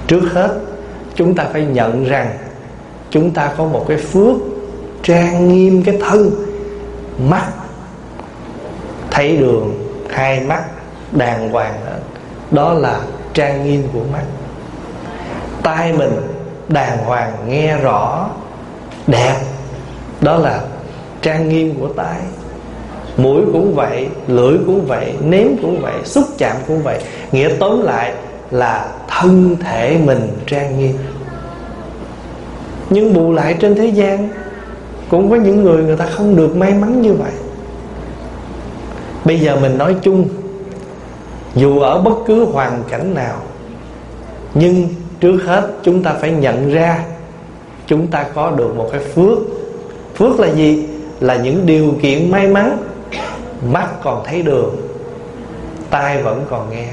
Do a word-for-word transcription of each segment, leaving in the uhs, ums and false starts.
Trước hết chúng ta phải nhận rằng chúng ta có một cái phước trang nghiêm cái thân. Mắt thấy đường, hai mắt đàng hoàng hết, đó là trang nghiêm của mắt. Tai mình đàng hoàng nghe rõ đẹp, đó là trang nghiêm của tai. Mũi cũng vậy, lưỡi cũng vậy, nếm cũng vậy, xúc chạm cũng vậy. Nghĩa tóm lại là thân thể mình trang nghiêm. Nhưng bù lại trên thế gian cũng có những người người ta không được may mắn như vậy. Bây giờ mình nói chung, dù ở bất cứ hoàn cảnh nào, nhưng trước hết chúng ta phải nhận ra chúng ta có được một cái phước. Phước là gì? Là những điều kiện may mắn. Mắt còn thấy đường, tai vẫn còn nghe.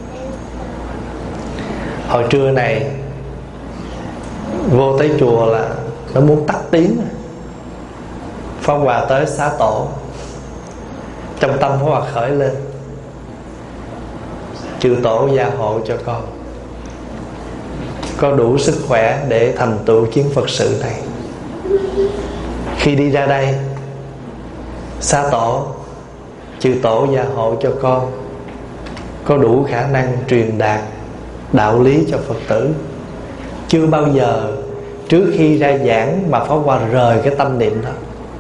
Hồi trưa này vô tới chùa là nó muốn tắt tiếng. Pháp Hòa tới xá tổ, trong tâm Pháp Hòa khởi lên: chư tổ gia hộ cho con có đủ sức khỏe để thành tựu chuyến Phật sự này. Khi đi ra đây, xá tổ, chư tổ gia hộ cho con có đủ khả năng truyền đạt đạo lý cho Phật tử. Chưa bao giờ trước khi ra giảng mà Pháp Hòa rời cái tâm niệm đó.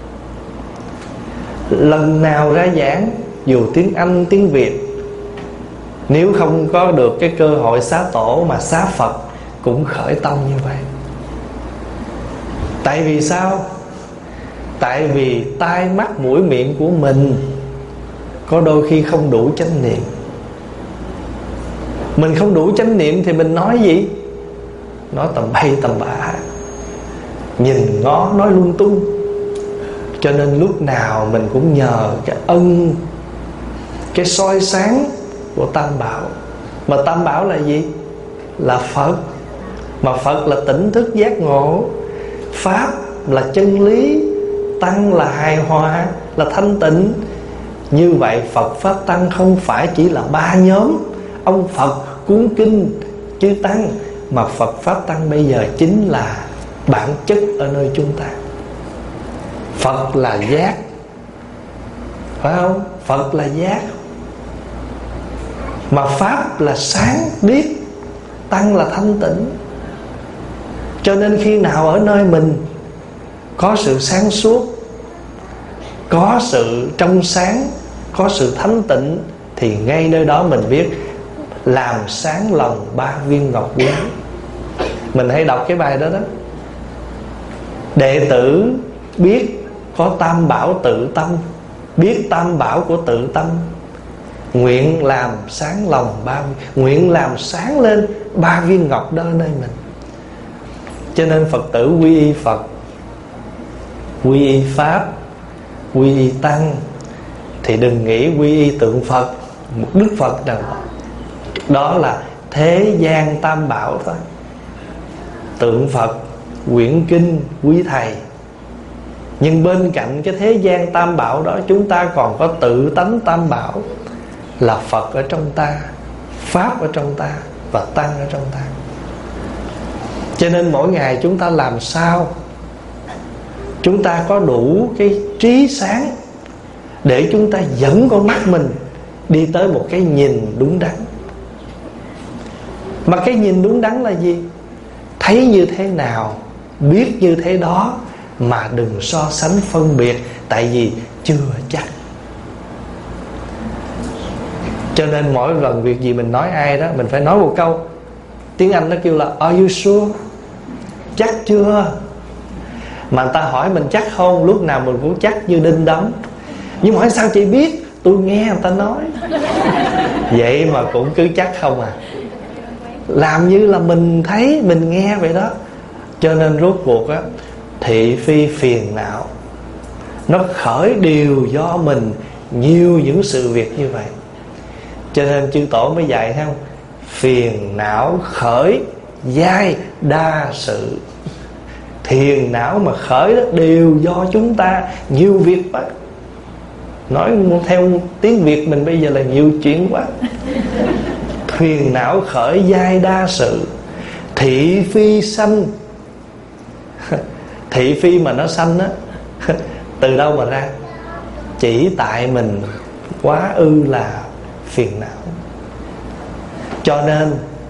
Lần nào ra giảng, dù tiếng Anh, tiếng Việt, nếu không có được cái cơ hội xá tổ mà xá Phật, cũng khởi tâm như vậy. Tại vì sao? Tại vì tai mắt mũi miệng của mình có đôi khi không đủ chánh niệm. Mình không đủ chánh niệm thì mình nói gì? Nói tầm bay tầm bạ, nhìn ngó nói lung tung. Cho nên lúc nào mình cũng nhờ cái ân, cái soi sáng của Tam Bảo. Mà Tam Bảo là gì? Là Phật. Mà Phật là tỉnh thức giác ngộ, Pháp là chân lý, Tăng là hài hòa, là thanh tịnh. Như vậy Phật Pháp Tăng không phải chỉ là ba nhóm ông Phật cuốn kinh chư Tăng, mà Phật Pháp Tăng bây giờ chính là bản chất ở nơi chúng ta. Phật là giác, phải không? Phật là giác. Mà Pháp là sáng biết, Tăng là thanh tịnh. Cho nên khi nào ở nơi mình có sự sáng suốt, có sự trong sáng, có sự thanh tịnh, thì ngay nơi đó mình biết làm sáng lòng ba viên ngọc quý. Mình hãy đọc cái bài đó đó. Đệ tử biết có Tam Bảo tự tâm, biết Tam Bảo của tự tâm, nguyện làm sáng lòng ba, nguyện làm sáng lên ba viên ngọc đó nơi mình. Cho nên Phật tử quy y Phật, quy y Pháp, quy y Tăng, thì đừng nghĩ quy y tượng Phật, một Đức Phật nào đó. Đó là thế gian Tam Bảo thôi. Tượng Phật, quyển kinh, quý thầy. Nhưng bên cạnh cái thế gian Tam Bảo đó, chúng ta còn có tự tánh Tam Bảo, là Phật ở trong ta, Pháp ở trong ta, và Tăng ở trong ta. Cho nên mỗi ngày chúng ta làm sao chúng ta có đủ cái trí sáng để chúng ta dẫn con mắt mình đi tới một cái nhìn đúng đắn. Mà cái nhìn đúng đắn là gì? Thấy như thế nào, biết như thế đó, mà đừng so sánh phân biệt. Tại vì chưa chắc. Cho nên mỗi lần việc gì mình nói ai đó, mình phải nói một câu. Tiếng Anh nó kêu là Are you sure? Chắc chưa? Mà người ta hỏi mình chắc không, lúc nào mình cũng chắc như đinh đóng. Nhưng mà hỏi sao chị biết? Tôi nghe người ta nói. Vậy mà cũng cứ chắc không à. Làm như là mình thấy, mình nghe vậy đó. Cho nên rốt cuộc á, thị phi phiền não nó khởi đều do mình nhiều những sự việc như vậy. Cho nên chư tổ mới dạy thấy không? Phiền não khởi giai đa sự. Thiền não mà khởi đó đều do chúng ta nhiều việc quá. Nói theo tiếng Việt mình bây giờ là nhiều chuyện quá. Thuyền não khởi giai đa sự. thị phi sanh. Thị phi mà nó sanh á, từ đâu mà ra? Chỉ tại mình quá ư là phiền não. Cho nên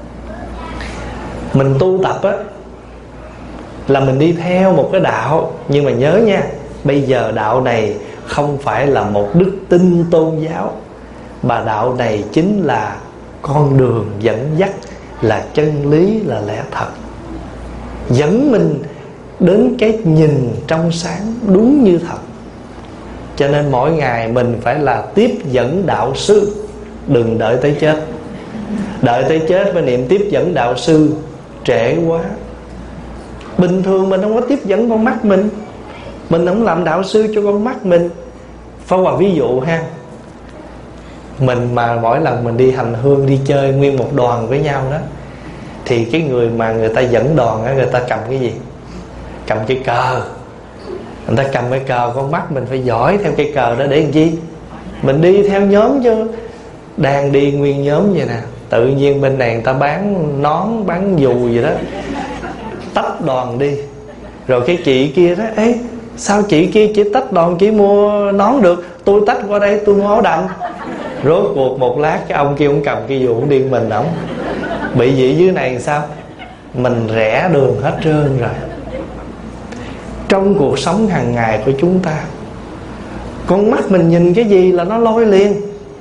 mình tu tập á, là mình đi theo một cái đạo. Nhưng mà nhớ nha, bây giờ đạo này không phải là một đức tin tôn giáo, mà đạo này chính là con đường dẫn dắt, là chân lý, là lẽ thật, dẫn mình đến cái nhìn trong sáng đúng như thật. Cho nên mỗi ngày mình phải là tiếp dẫn đạo sư. Đừng đợi tới chết. Đợi tới chết mới niệm tiếp dẫn đạo sư, trễ quá. Bình thường mình không có tiếp dẫn con mắt mình, mình không làm đạo sư cho con mắt mình. Phá Hòa ví dụ ha, mình mà mỗi lần mình đi hành hương, đi chơi nguyên một đoàn với nhau đó, thì cái người mà người ta dẫn đoàn á, người ta cầm cái gì? Cầm cái cờ. Người ta cầm cái cờ, con mắt mình phải dõi theo cái cờ đó để làm chi? Mình đi theo nhóm chứ. Đang đi nguyên nhóm vậy nè, tự nhiên bên này người ta bán nón, bán dù gì đó, tách đoàn đi. Rồi cái chị kia đó, ê, sao chị kia chỉ tách đoàn, chỉ mua nón được, tôi tách qua đây tôi mua áo đầm. Rốt cuộc một lát cái ông kia cũng cầm cái dù cũng điên mình ổng. Bị vậy dưới này sao? Mình rẽ đường hết trơn rồi. Trong cuộc sống hàng ngày của chúng ta, con mắt mình nhìn cái gì là nó lôi liền.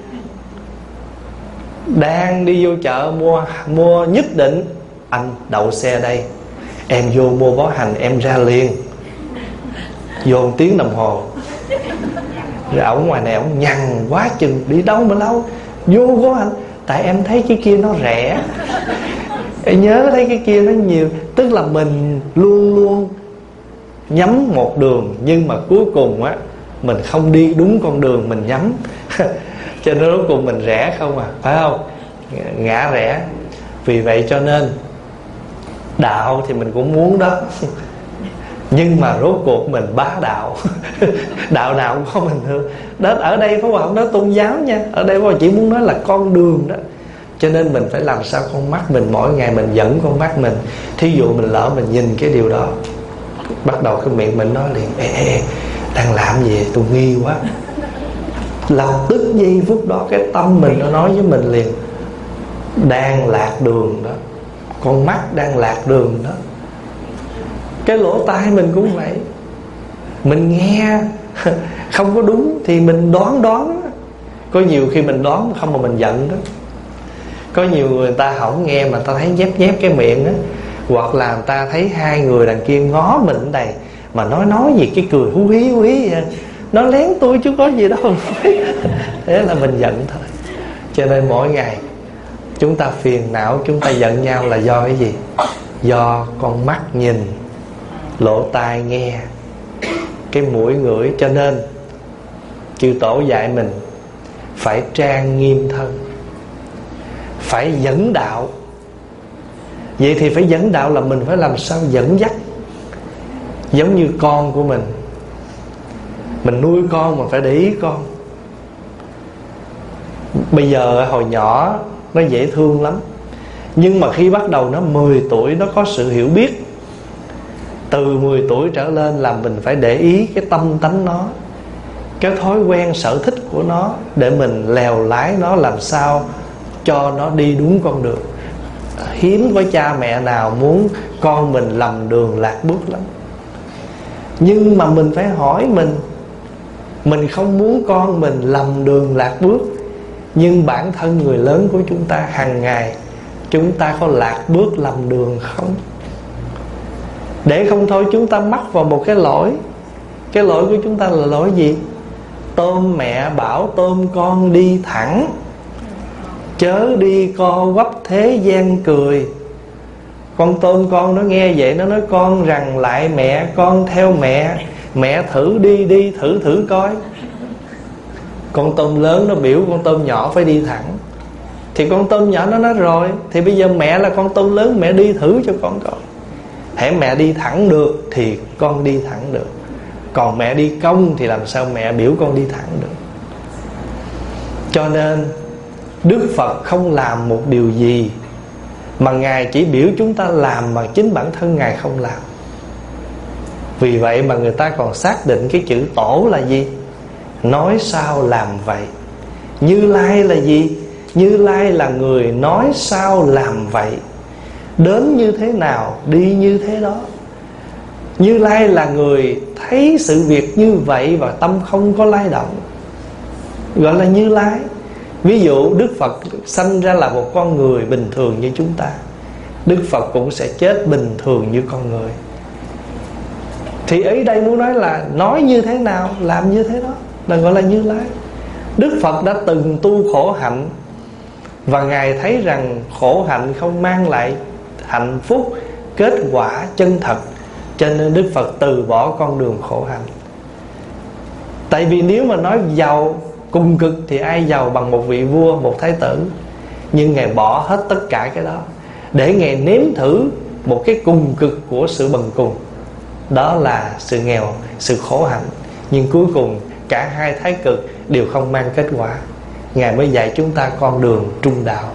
Đang đi vô chợ mua mua nhất định anh đậu xe đây, em vô mua bó hành em ra liền. Vô một tiếng đồng hồ. Rồi ổng ngoài này ổng nhằn quá chừng, đi đâu mà lâu, vô bó hành. Tại em thấy cái kia nó rẻ, em nhớ thấy cái kia nó nhiều. Tức là mình luôn luôn nhắm một đường, nhưng mà cuối cùng á, mình không đi đúng con đường mình nhắm. Cho nên cuối cùng mình rẽ không à, phải không? Ngã rẽ. Vì vậy cho nên đạo thì mình cũng muốn đó, nhưng mà rốt cuộc mình bá đạo. Đạo nào cũng có mình hơn đó. Ở đây Pháp Hòa không nói tôn giáo nha, ở đây Pháp Hòa chỉ muốn nói là con đường đó. Cho nên mình phải làm sao con mắt mình mỗi ngày mình dẫn con mắt mình. Thí dụ mình lỡ mình nhìn cái điều đó, bắt đầu cái miệng mình nói liền, ê, ê, ê đang làm gì tôi nghi quá. Lập tức giây phút đó cái tâm mình nó nói với mình liền, đang lạc đường đó, con mắt đang lạc đường đó. Cái lỗ tai mình cũng vậy, mình nghe không có đúng thì mình đoán đoán. Có nhiều khi mình đoán không mà mình giận đó. Có nhiều người, người ta không nghe mà ta thấy nhép nhép cái miệng á, hoặc là người ta thấy hai người đằng kia ngó mình ở đây mà nói nói gì cái cười hú hí hú hí vậy. Nó lén tôi chứ có gì đâu. Thế là mình giận thôi. Cho nên mỗi ngày chúng ta phiền não, chúng ta giận nhau là do cái gì? Do con mắt nhìn, lỗ tai nghe, cái mũi ngửi. Cho nên chư tổ dạy mình phải trang nghiêm thân, phải dẫn đạo. Vậy thì phải dẫn đạo là mình phải làm sao dẫn dắt. Giống như con của mình, mình nuôi con mà phải để ý con. Bây giờ hồi nhỏ nó dễ thương lắm, nhưng mà khi bắt đầu nó mười tuổi, nó có sự hiểu biết. Từ mười tuổi trở lên là mình phải để ý cái tâm tánh nó, cái thói quen sở thích của nó, để mình lèo lái nó làm sao cho nó đi đúng con đường. Hiếm có cha mẹ nào muốn con mình lầm đường lạc bước lắm. Nhưng mà mình phải hỏi mình, mình không muốn con mình lầm đường lạc bước, nhưng bản thân người lớn của chúng ta hàng ngày, chúng ta có lạc bước lầm đường không? Để không thôi chúng ta mắc vào một cái lỗi. Cái lỗi của chúng ta là lỗi gì? Tôm mẹ bảo tôm con đi thẳng, chớ đi co quắp thế gian cười. Con tôm con nó nghe vậy, nó nói con rằng lại mẹ, con theo mẹ, mẹ thử đi đi, thử thử coi. Con tôm lớn nó biểu con tôm nhỏ phải đi thẳng, thì con tôm nhỏ nó nói rồi, thì bây giờ mẹ là con tôm lớn, mẹ đi thử cho con coi. Hễ mẹ đi thẳng được thì con đi thẳng được, còn mẹ đi cong thì làm sao mẹ biểu con đi thẳng được. Cho nên Đức Phật không làm một điều gì mà Ngài chỉ biểu chúng ta làm mà chính bản thân Ngài không làm. Vì vậy mà người ta còn xác định cái chữ tổ là gì? Nói sao làm vậy. Như Lai là gì? Như Lai là người nói sao làm vậy. Đến như thế nào đi như thế đó. Như Lai là người thấy sự việc như vậy và tâm không có lay động, gọi là Như Lai. Ví dụ Đức Phật sanh ra là một con người bình thường như chúng ta, Đức Phật cũng sẽ chết bình thường như con người. Thì ý đây muốn nói là nói như thế nào làm như thế đó, là gọi là Như Lai. Đức Phật đã từng tu khổ hạnh, và Ngài thấy rằng khổ hạnh không mang lại hạnh phúc, kết quả chân thật, cho nên Đức Phật từ bỏ con đường khổ hạnh. Tại vì nếu mà nói giàu cùng cực thì ai giàu bằng một vị vua, một thái tử. Nhưng Ngài bỏ hết tất cả cái đó để Ngài nếm thử một cái cùng cực của sự bần cùng. Đó là sự nghèo, sự khổ hạnh. Nhưng cuối cùng cả hai thái cực đều không mang kết quả. Ngài mới dạy chúng ta con đường trung đạo.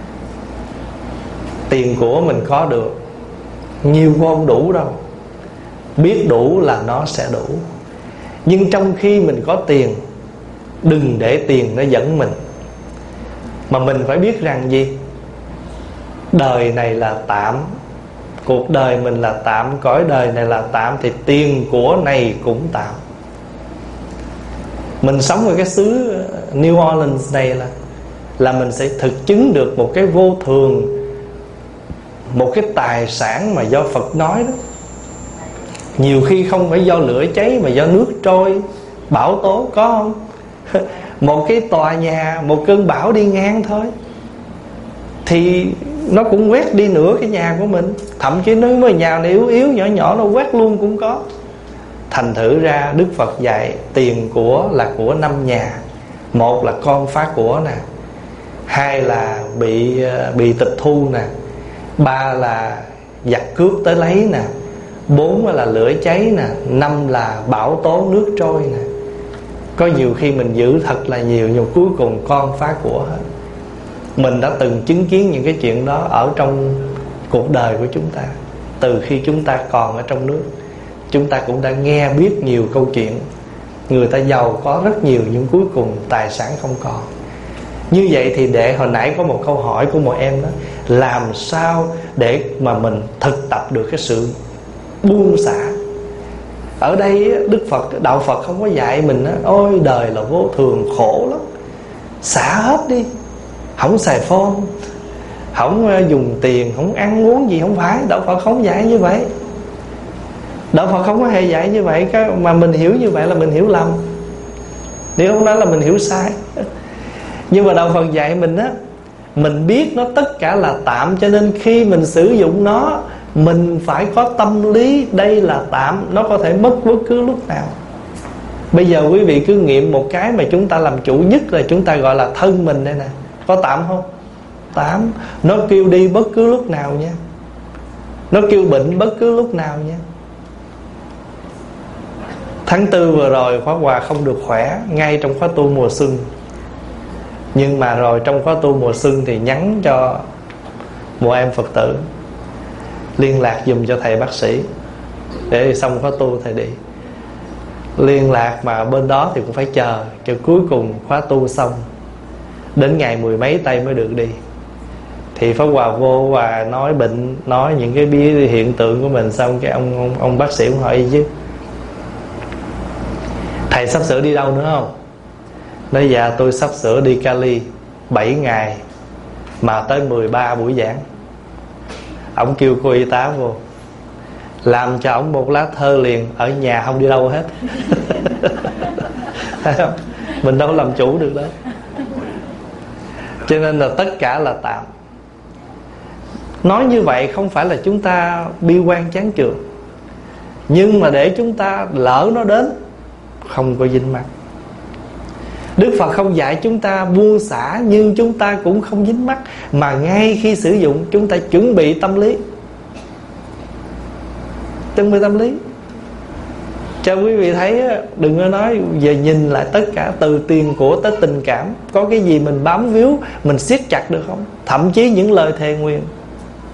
Tiền của mình có được, nhiều cũng không đủ đâu. Biết đủ là nó sẽ đủ. Nhưng trong khi mình có tiền, đừng để tiền nó dẫn mình, mà mình phải biết rằng gì? Đời này là tạm, cuộc đời mình là tạm, cõi đời này là tạm, thì tiền của này cũng tạm. Mình sống ở cái xứ New Orleans này là Là mình sẽ thực chứng được một cái vô thường, một cái tài sản mà do Phật nói đó. Nhiều khi không phải do lửa cháy mà do nước trôi, bão tố, có không? Một cái tòa nhà, một cơn bão đi ngang thôi thì nó cũng quét đi nửa cái nhà của mình. Thậm chí nếu mà nhà này yếu yếu nhỏ nhỏ nó quét luôn cũng có. Thành thử ra Đức Phật dạy tiền của là của năm nhà. Một là con phá của nè, hai là bị bị tịch thu nè, ba là giặc cướp tới lấy nè, bốn là lửa cháy nè, năm là bão tố nước trôi nè. Có nhiều khi mình giữ thật là nhiều, nhưng cuối cùng con phá của hết. Mình đã từng chứng kiến những cái chuyện đó ở trong cuộc đời của chúng ta. Từ khi chúng ta còn ở trong nước, chúng ta cũng đã nghe biết nhiều câu chuyện người ta giàu có rất nhiều nhưng cuối cùng tài sản không còn. Như vậy thì để hồi nãy có một câu hỏi của một em đó, làm sao để mà mình thực tập được cái sự buông xả? Ở đây Đức Phật, Đạo Phật không có dạy mình đó, ôi đời là vô thường khổ lắm, xả hết đi, không xài phone, không dùng tiền, không ăn uống gì. Không phải, Đạo Phật không dạy như vậy. Đạo Phật không có hề dạy như vậy. Cái mà mình hiểu như vậy là mình hiểu lầm, nếu không nói là mình hiểu sai. Nhưng mà Đạo Phật dạy mình á, mình biết nó tất cả là tạm, cho nên khi mình sử dụng nó, mình phải có tâm lý đây là tạm, nó có thể mất bất cứ lúc nào. Bây giờ quý vị cứ nghiệm một cái mà chúng ta làm chủ nhất là chúng ta gọi là thân mình đây nè. Có tạm không? Tạm. Nó kêu đi bất cứ lúc nào nha, nó kêu bệnh bất cứ lúc nào nha. Tháng tư vừa rồi khóa Hòa không được khỏe, ngay trong khóa tu mùa xuân. Nhưng mà rồi trong khóa tu mùa xuân thì nhắn cho một em Phật tử liên lạc dùm cho thầy bác sĩ để xong khóa tu thầy đi. Liên lạc mà bên đó thì cũng phải chờ cho cuối cùng khóa tu xong, đến ngày mười mấy tây mới được đi. Thì Pháp Hòa vô và nói bệnh, nói những cái biểu hiện tượng của mình, xong cái ông, ông, ông bác sĩ cũng hỏi chứ thầy sắp sửa đi đâu nữa không? Nói dạ tôi sắp sửa đi Cali bảy ngày mà tới mười ba buổi giảng. Ông kêu cô y tá vô làm cho ông một lá thơ liền, ở nhà không đi đâu hết. Thấy không? Mình đâu làm chủ được đó. Cho nên là tất cả là tạm. Nói như vậy không phải là chúng ta bi quan chán chường, nhưng mà để chúng ta lỡ nó đến không có dính mắc. Đức Phật không dạy chúng ta buông xả, nhưng chúng ta cũng không dính mắc, mà ngay khi sử dụng chúng ta chuẩn bị tâm lý. Chuẩn bị tâm lý cho quý vị thấy. Đừng có nói về nhìn lại tất cả, từ tiền của tới tình cảm, có cái gì mình bám víu, mình siết chặt được không? Thậm chí những lời thề nguyền,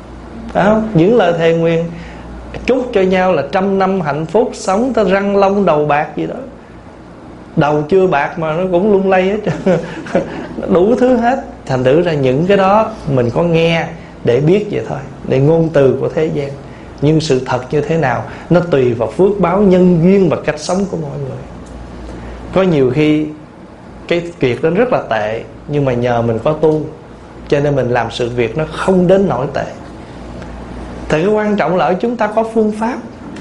phải không? Những lời thề nguyền chúc cho nhau là trăm năm hạnh phúc, sống tới răng long đầu bạc gì đó. Đầu chưa bạc mà nó cũng lung lay hết đủ thứ hết. Thành thử ra những cái đó mình có nghe để biết vậy thôi, để ngôn từ của thế gian. Nhưng sự thật như thế nào nó tùy vào phước báo, nhân duyên và cách sống của mọi người. Có nhiều khi cái việc đó rất là tệ, nhưng mà nhờ mình có tu cho nên mình làm sự việc nó không đến nỗi tệ. Thì cái quan trọng là ở chúng ta có phương pháp.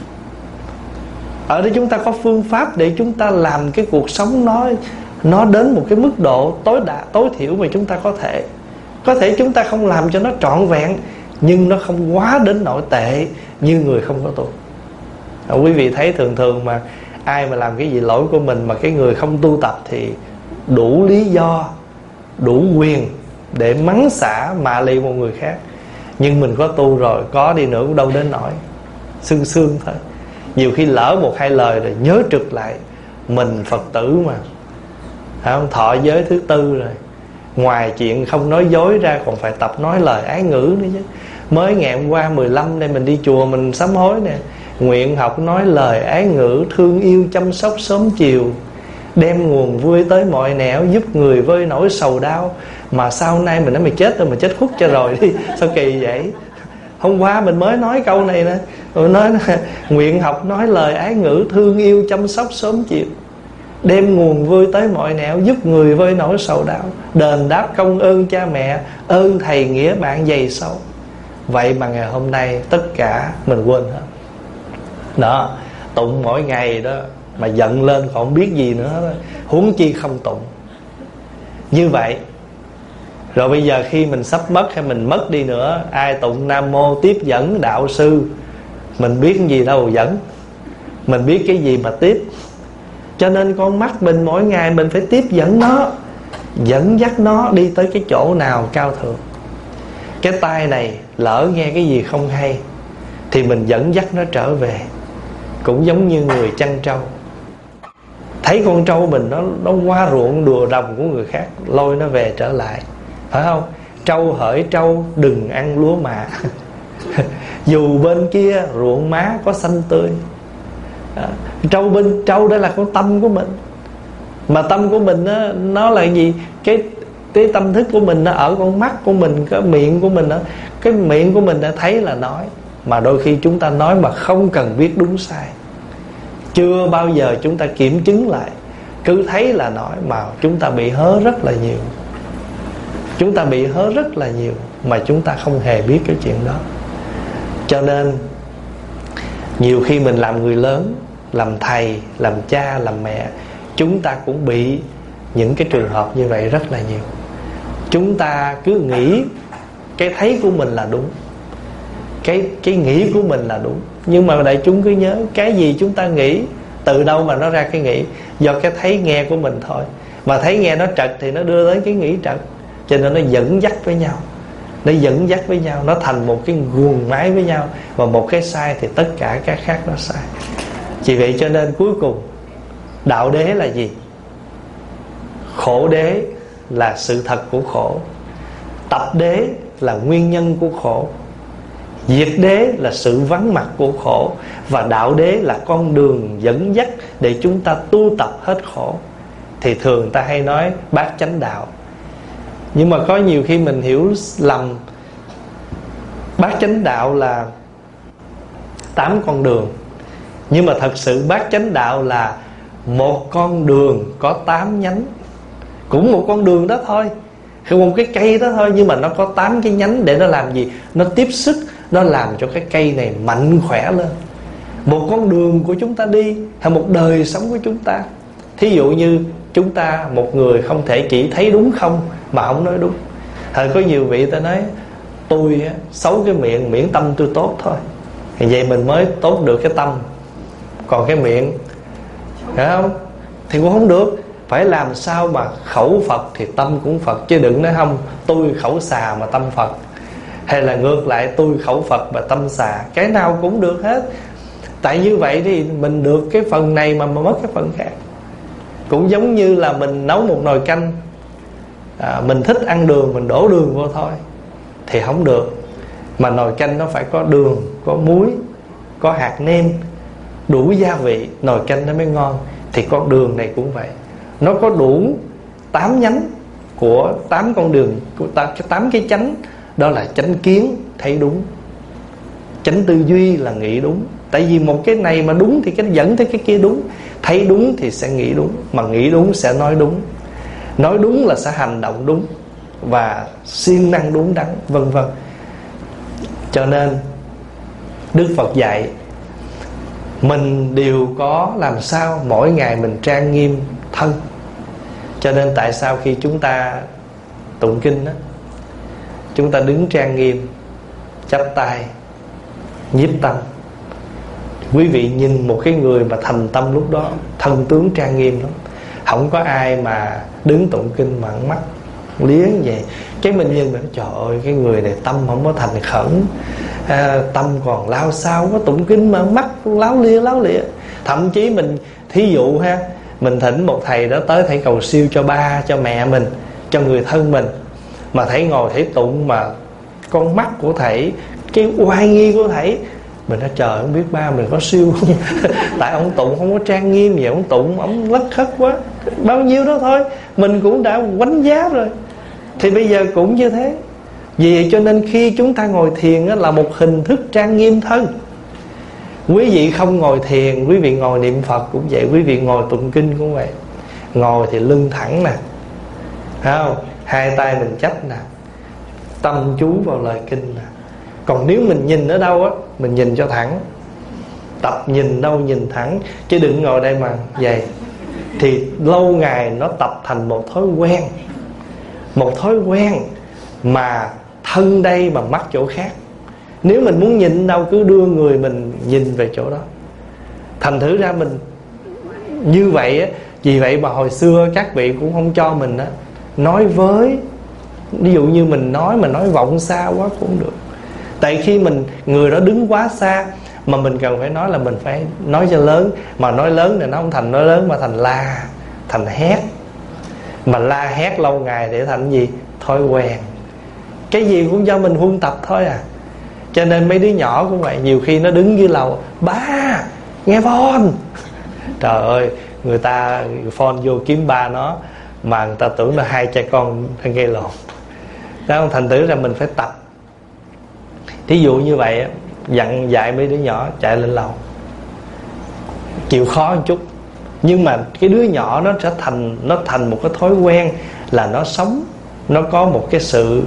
Ở đây chúng ta có phương pháp để chúng ta làm cái cuộc sống nó Nó đến một cái mức độ tối đa, tối thiểu mà chúng ta có thể. Có thể chúng ta không làm cho nó trọn vẹn, nhưng nó không quá đến nỗi tệ như người không có tu. à, Quý vị thấy thường thường mà ai mà làm cái gì lỗi của mình mà cái người không tu tập thì đủ lý do, đủ quyền để mắng xả mạ lì một người khác. Nhưng mình có tu rồi, có đi nữa cũng đâu đến nỗi, sương sương thôi. Nhiều khi lỡ một hai lời rồi nhớ trực lại, mình Phật tử mà, không? Thọ giới thứ tư rồi, ngoài chuyện không nói dối ra còn phải tập nói lời ái ngữ nữa chứ. Mới ngày hôm qua mười lăm đây mình đi chùa mình sám hối nè, nguyện học nói lời ái ngữ, thương yêu chăm sóc sớm chiều, đem nguồn vui tới mọi nẻo, giúp người vơi nỗi sầu đau. Mà sau nay mình nói mày chết rồi, mày chết khuất cho rồi đi. Sao kỳ vậy? Hôm qua mình mới nói câu này nè, rồi nói là nguyện học nói lời ái ngữ, thương yêu chăm sóc sớm chiều, đem nguồn vui tới mọi nẻo, giúp người vơi nỗi sầu đau, đền đáp công ơn cha mẹ, ơn thầy nghĩa bạn dày sâu. Vậy mà ngày hôm nay tất cả mình quên hết đó. Tụng mỗi ngày đó mà giận lên còn không biết gì nữa đó, huống chi không tụng. Như vậy rồi bây giờ khi mình sắp mất hay mình mất đi nữa, ai tụng Nam Mô tiếp dẫn đạo sư, mình biết cái gì đâu dẫn, mình biết cái gì mà tiếp. Cho nên con mắt mình mỗi ngày mình phải tiếp dẫn nó, dẫn dắt nó đi tới cái chỗ nào cao thượng. Cái tai này lỡ nghe cái gì không hay thì mình dẫn dắt nó trở về. Cũng giống như người chăn trâu, thấy con trâu mình nó, nó qua ruộng đùa đồng của người khác, lôi nó về trở lại, phải không? Trâu hỡi trâu đừng ăn lúa mạ dù bên kia ruộng má có xanh tươi. Trâu bên trâu đó là con tâm của mình. Mà tâm của mình đó, nó là gì? Cái cái tâm thức của mình nó ở con mắt của mình, cái miệng của mình đó. Cái miệng của mình đã thấy là nói. Mà đôi khi chúng ta nói mà không cần biết đúng sai, chưa bao giờ chúng ta kiểm chứng lại, cứ thấy là nói mà chúng ta bị hớ rất là nhiều. Chúng ta bị hớ rất là nhiều mà chúng ta không hề biết cái chuyện đó. Cho nên nhiều khi mình làm người lớn, làm thầy, làm cha, làm mẹ, chúng ta cũng bị những cái trường hợp như vậy rất là nhiều. Chúng ta cứ nghĩ cái thấy của mình là đúng, Cái, cái nghĩ của mình là đúng. Nhưng mà đại chúng cứ nhớ, cái gì chúng ta nghĩ, từ đâu mà nó ra cái nghĩ? Do cái thấy nghe của mình thôi. Mà thấy nghe nó trật thì nó đưa đến cái nghĩ trật. Cho nên nó dẫn dắt với nhau, Nó dẫn dắt với nhau, nó thành một cái guồng máy với nhau. Và một cái sai thì tất cả các khác nó sai. Vì vậy cho nên cuối cùng đạo đế là gì? Khổ đế là sự thật của khổ, tập đế là nguyên nhân của khổ, diệt đế là sự vắng mặt của khổ, và đạo đế là con đường dẫn dắt để chúng ta tu tập hết khổ. Thì thường ta hay nói bát chánh đạo. Nhưng mà có nhiều khi mình hiểu lầm, bát chánh đạo là tám con đường. Nhưng mà thật sự bát chánh đạo là một con đường có tám nhánh. Cũng một con đường đó thôi, không một cái cây đó thôi, nhưng mà nó có tám cái nhánh để nó làm gì? Nó tiếp sức, nó làm cho cái cây này mạnh khỏe lên. Một con đường của chúng ta đi, hay một đời sống của chúng ta. Thí dụ như chúng ta, một người không thể chỉ thấy đúng không mà không nói đúng. Thời có nhiều vị ta nói tôi á, xấu cái miệng, miễn tâm tôi tốt thôi. Thì vậy mình mới tốt được cái tâm. Còn cái miệng, phải không? Thì cũng không được. Phải làm sao mà khẩu Phật thì tâm cũng Phật. Chứ đừng nói không, tôi khẩu xà mà tâm Phật, hay là ngược lại tôi khẩu Phật mà tâm xà. Cái nào cũng được hết. Tại như vậy thì mình được cái phần này mà, mà mất cái phần khác. Cũng giống như là mình nấu một nồi canh, à, mình thích ăn đường, mình đổ đường vô thôi thì không được. Mà nồi canh nó phải có đường, có muối, có hạt nêm, đủ gia vị nồi canh nó mới ngon. Thì con đường này cũng vậy, nó có đủ tám nhánh của tám con đường, của tám cái chánh. Đó là chánh kiến, thấy đúng. Chánh tư duy là nghĩ đúng. Tại vì một cái này mà đúng thì cái dẫn tới cái kia đúng. Thấy đúng thì sẽ nghĩ đúng, mà nghĩ đúng sẽ nói đúng, nói đúng là sẽ hành động đúng, và siêng năng đúng đắn, vân vân. Cho nên Đức Phật dạy mình đều có làm sao mỗi ngày mình trang nghiêm thân. Cho nên tại sao khi chúng ta tụng kinh đó, chúng ta đứng trang nghiêm, chắp tay, nhiếp tâm. Quý vị nhìn một cái người mà thành tâm lúc đó, thân tướng trang nghiêm lắm. Không có ai mà đứng tụng kinh mà mắt liếng vậy. Cái mình nhìn mình trời ơi, cái người này tâm không có thành khẩn, à, tâm còn lao sao, có tụng kinh mà mắt láo lia láo lịa. Thậm chí mình thí dụ ha, mình thỉnh một thầy đó tới thầy cầu siêu cho ba, cho mẹ mình, cho người thân mình, mà thầy ngồi thầy tụng mà con mắt của thầy, cái oai nghi của thầy, mình nói trời, không biết ba mình có siêu không. Tại ông tụng không có trang nghiêm vậy, ông tụng ông lất khất quá. Bao nhiêu đó thôi mình cũng đã quánh giá rồi. Thì bây giờ cũng như thế. Vì vậy cho nên khi chúng ta ngồi thiền là một hình thức trang nghiêm thân. Quý vị không ngồi thiền, quý vị ngồi niệm Phật cũng vậy, quý vị ngồi tụng kinh cũng vậy. Ngồi thì lưng thẳng nè, thấy không? Hai tay mình chắp nè, tâm chú vào lời kinh nè. Còn nếu mình nhìn ở đâu á, mình nhìn cho thẳng. Tập nhìn đâu nhìn thẳng, chứ đừng ngồi đây mà vậy. Thì lâu ngày nó tập thành một thói quen. Một thói quen mà thân đây mà mắt chỗ khác. Nếu mình muốn nhìn đâu cứ đưa người mình nhìn về chỗ đó. Thành thử ra mình như vậy á. Vì vậy mà hồi xưa các vị cũng không cho mình á nói với. Ví dụ như mình nói mà nói vọng xa quá cũng không được. Tại khi mình người đó đứng quá xa, mà mình cần phải nói là mình phải nói cho lớn. Mà nói lớn thì nó không thành nói lớn, mà thành la, thành hét. Mà la hét lâu ngày để thành gì? Thói quen. Cái gì cũng do mình huân tập thôi à. Cho nên mấy đứa nhỏ cũng vậy, nhiều khi nó đứng dưới lầu, ba nghe phone. Trời ơi, người ta phone vô kiếm ba nó, mà người ta tưởng là hai cha con đang gây lộn. Đó, thành thử ra mình phải tập. Thí dụ như vậy, dặn dạy mấy đứa nhỏ chạy lên lầu, chịu khó một chút. Nhưng mà cái đứa nhỏ nó sẽ thành Nó thành một cái thói quen là nó sống, nó có một cái sự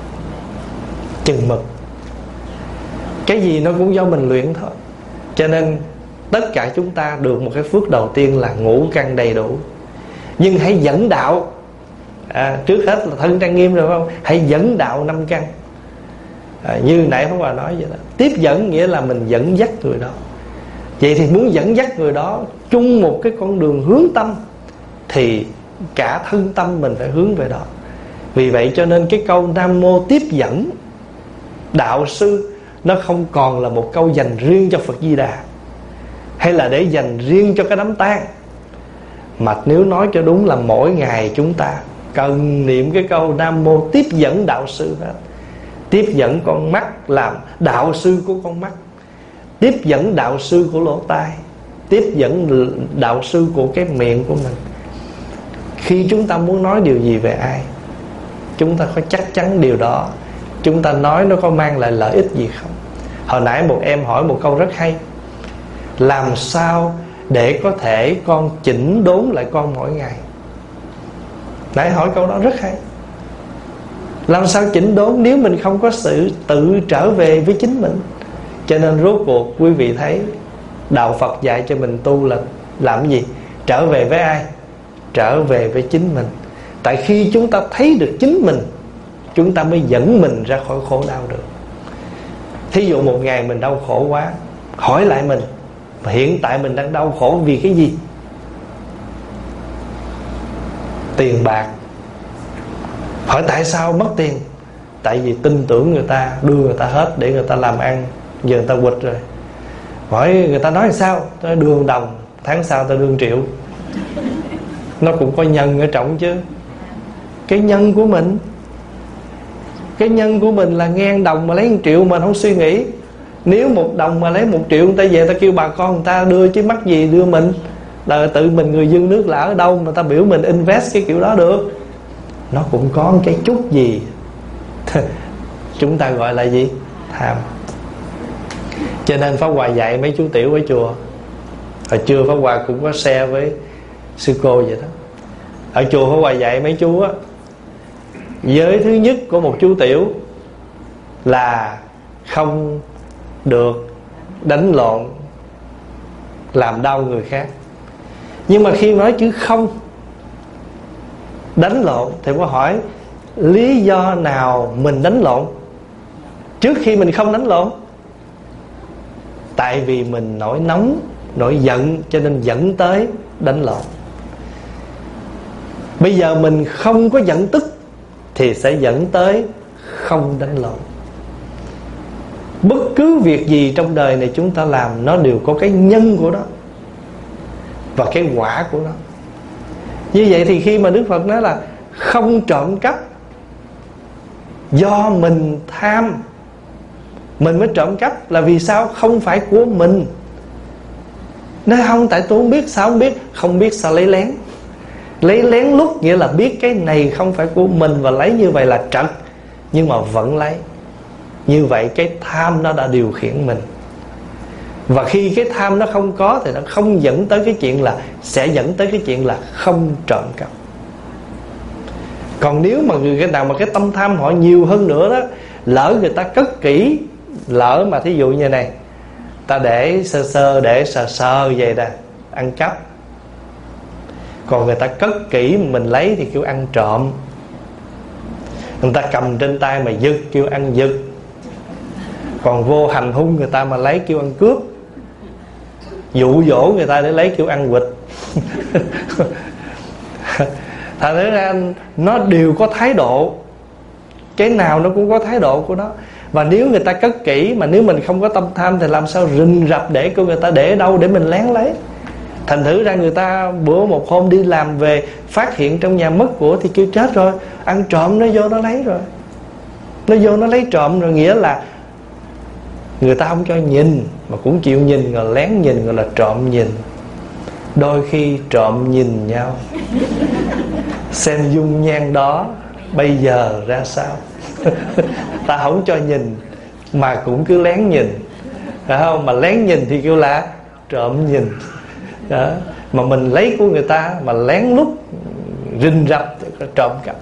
chừng mực. Cái gì nó cũng do mình luyện thôi. Cho nên tất cả chúng ta được một cái phước đầu tiên là ngũ căn đầy đủ. Nhưng hãy dẫn đạo, à, trước hết là thân trang nghiêm rồi phải không? Hãy dẫn đạo năm căn, à, như nãy Pháp Hòa nói vậy đó. Tiếp dẫn nghĩa là mình dẫn dắt người đó. Vậy thì muốn dẫn dắt người đó chung một cái con đường hướng tâm, thì cả thân tâm mình phải hướng về đó. Vì vậy cho nên cái câu Nam Mô tiếp dẫn đạo sư, nó không còn là một câu dành riêng cho Phật Di Đà, hay là để dành riêng cho cái đám tang. Mà nếu nói cho đúng là mỗi ngày chúng ta cần niệm cái câu Nam Mô tiếp dẫn đạo sư hết. Tiếp dẫn con mắt làm đạo sư của con mắt, tiếp dẫn đạo sư của lỗ tai, tiếp dẫn đạo sư của cái miệng của mình. Khi chúng ta muốn nói điều gì về ai, chúng ta có chắc chắn điều đó chúng ta nói nó có mang lại lợi ích gì không. Hồi nãy một em hỏi một câu rất hay: làm sao để có thể con chỉnh đốn lại con mỗi ngày? Nãy hỏi câu đó rất hay. Làm sao chỉnh đốn nếu mình không có sự tự trở về với chính mình? Cho nên rốt cuộc quý vị thấy đạo Phật dạy cho mình tu là làm gì? Trở về với ai? Trở về với chính mình. Tại khi chúng ta thấy được chính mình, chúng ta mới dẫn mình ra khỏi khổ đau được. Thí dụ một ngày mình đau khổ quá, hỏi lại mình, hiện tại mình đang đau khổ vì cái gì? Tiền bạc. Hỏi tại sao mất tiền? Tại vì tin tưởng người ta, đưa người ta hết để người ta làm ăn, giờ người ta quỵt rồi. Hỏi người ta nói sao? Tôi đưa một đồng, tháng sau tôi đưa một triệu. Nó cũng có nhân ở trọng chứ. Cái nhân của mình, Cái nhân của mình là nghe đồng mà lấy một triệu mà không suy nghĩ. Nếu một đồng mà lấy một triệu, người ta về người ta kêu bà con người ta đưa chứ mắc gì đưa mình. Là tự mình người dưng nước lã ở đâu mà ta biểu mình invest cái kiểu đó được. Nó cũng có cái chút gì chúng ta gọi là gì? Tham. Cho nên Pháp Hòa dạy mấy chú tiểu ở chùa. Hồi trưa Pháp Hòa cũng có share với sư cô vậy đó. Ở chùa Pháp Hòa dạy mấy chú á, giới thứ nhất của một chú tiểu là không được đánh lộn, làm đau người khác. Nhưng mà khi nói chữ không đánh lộn thì có hỏi lý do nào mình đánh lộn trước khi mình không đánh lộn? Tại vì mình nổi nóng, nổi giận, cho nên dẫn tới đánh lộn. Bây giờ mình không có giận tức thì sẽ dẫn tới không đánh lộn. Bất cứ việc gì trong đời này chúng ta làm, nó đều có cái nhân của nó và cái quả của nó. Như vậy thì khi mà Đức Phật nói là không trộm cắp, do mình tham mình mới trộm cắp. Là vì sao? Không phải của mình. Nói không, tại tôi không biết. Sao không biết? Không biết sao lấy lén. Lấy lén lúc nghĩa là biết cái này không phải của mình, và lấy như vậy là trật, nhưng mà vẫn lấy. Như vậy cái tham nó đã điều khiển mình. Và khi cái tham nó không có thì nó không dẫn tới cái chuyện là, sẽ dẫn tới cái chuyện là không trộm cắp. Còn nếu mà người nào mà cái tâm tham họ nhiều hơn nữa đó, lỡ người ta cất kỹ, lỡ mà thí dụ như này, ta để sơ sơ, để sờ sờ vậy nè, ăn cắp. Còn người ta cất kỹ mình lấy thì kêu ăn trộm. Người ta cầm trên tay mà giật kêu ăn giật. Còn vô hành hung người ta mà lấy kêu ăn cướp. Dụ dỗ người ta để lấy kêu ăn quỵt. Thật ra nó đều có thái độ. Cái nào nó cũng có thái độ của nó. Và nếu người ta cất kỹ, mà nếu mình không có tâm tham thì làm sao rình rập để của người ta để đâu để mình lén lấy. Thành thử ra người ta bữa một hôm đi làm về, phát hiện trong nhà mất của thì kêu chết rồi, ăn trộm nó vô nó lấy rồi. Nó vô nó lấy trộm rồi, nghĩa là người ta không cho nhìn mà cũng chịu nhìn, rồi lén nhìn, gọi là trộm nhìn. Đôi khi trộm nhìn nhau, xem dung nhan đó bây giờ ra sao. Ta không cho nhìn mà cũng cứ lén nhìn, phải không? Mà lén nhìn thì kêu là trộm nhìn đó. Mà mình lấy của người ta mà lén lút rình rập thì trộm cắp.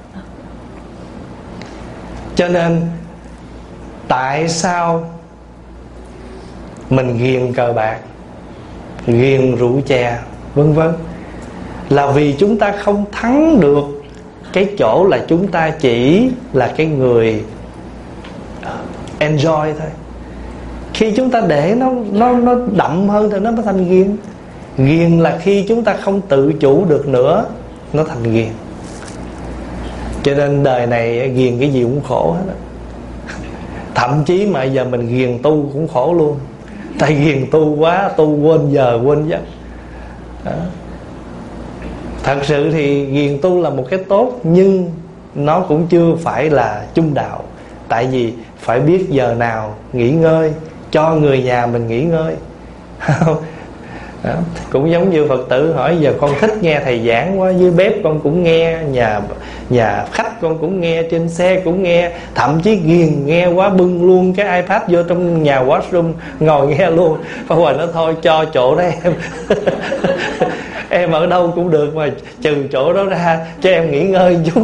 Cho nên tại sao mình ghiền cờ bạc, ghiền rượu chè vân vân? Là vì chúng ta không thắng được cái chỗ là chúng ta chỉ là cái người enjoy thôi. Khi chúng ta để nó nó nó đậm hơn thì nó mới thành ghiền. Ghiền là khi chúng ta không tự chủ được nữa, nó thành ghiền. Cho nên đời này ghiền cái gì cũng khổ hết đó. Thậm chí mà giờ mình ghiền tu cũng khổ luôn. Tại ghiền tu quá, tu quên giờ quên giấc đó. Thật sự thì ghiền tu là một cái tốt, nhưng nó cũng chưa phải là chung đạo. Tại vì phải biết giờ nào nghỉ ngơi, cho người nhà mình nghỉ ngơi. Đó. Cũng giống như Phật tử hỏi giờ con thích nghe thầy giảng quá, dưới bếp con cũng nghe, nhà nhà khách con cũng nghe, trên xe cũng nghe, thậm chí ghiền nghe quá bưng luôn cái iPad vô trong nhà washroom ngồi nghe luôn. Pháp Hòa nói thôi cho chỗ đó em. Em ở đâu cũng được mà trừ chỗ đó ra cho em nghỉ ngơi chút.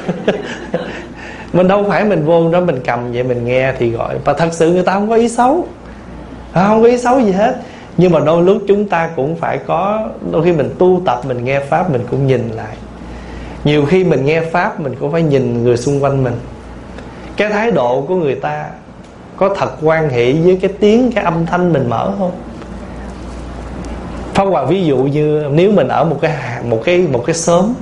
Mình đâu phải mình vô đó mình cầm vậy mình nghe thì gọi. Và thật sự người ta không có ý xấu, không có ý xấu gì hết. Nhưng mà đôi lúc chúng ta cũng phải có, đôi khi mình tu tập, mình nghe Pháp mình cũng nhìn lại. Nhiều khi mình nghe Pháp mình cũng phải nhìn người xung quanh mình. Cái thái độ của người ta có thật quan hệ với cái tiếng, cái âm thanh mình mở không? Pháp Hòa ví dụ như nếu mình ở một cái một cái một cái xóm,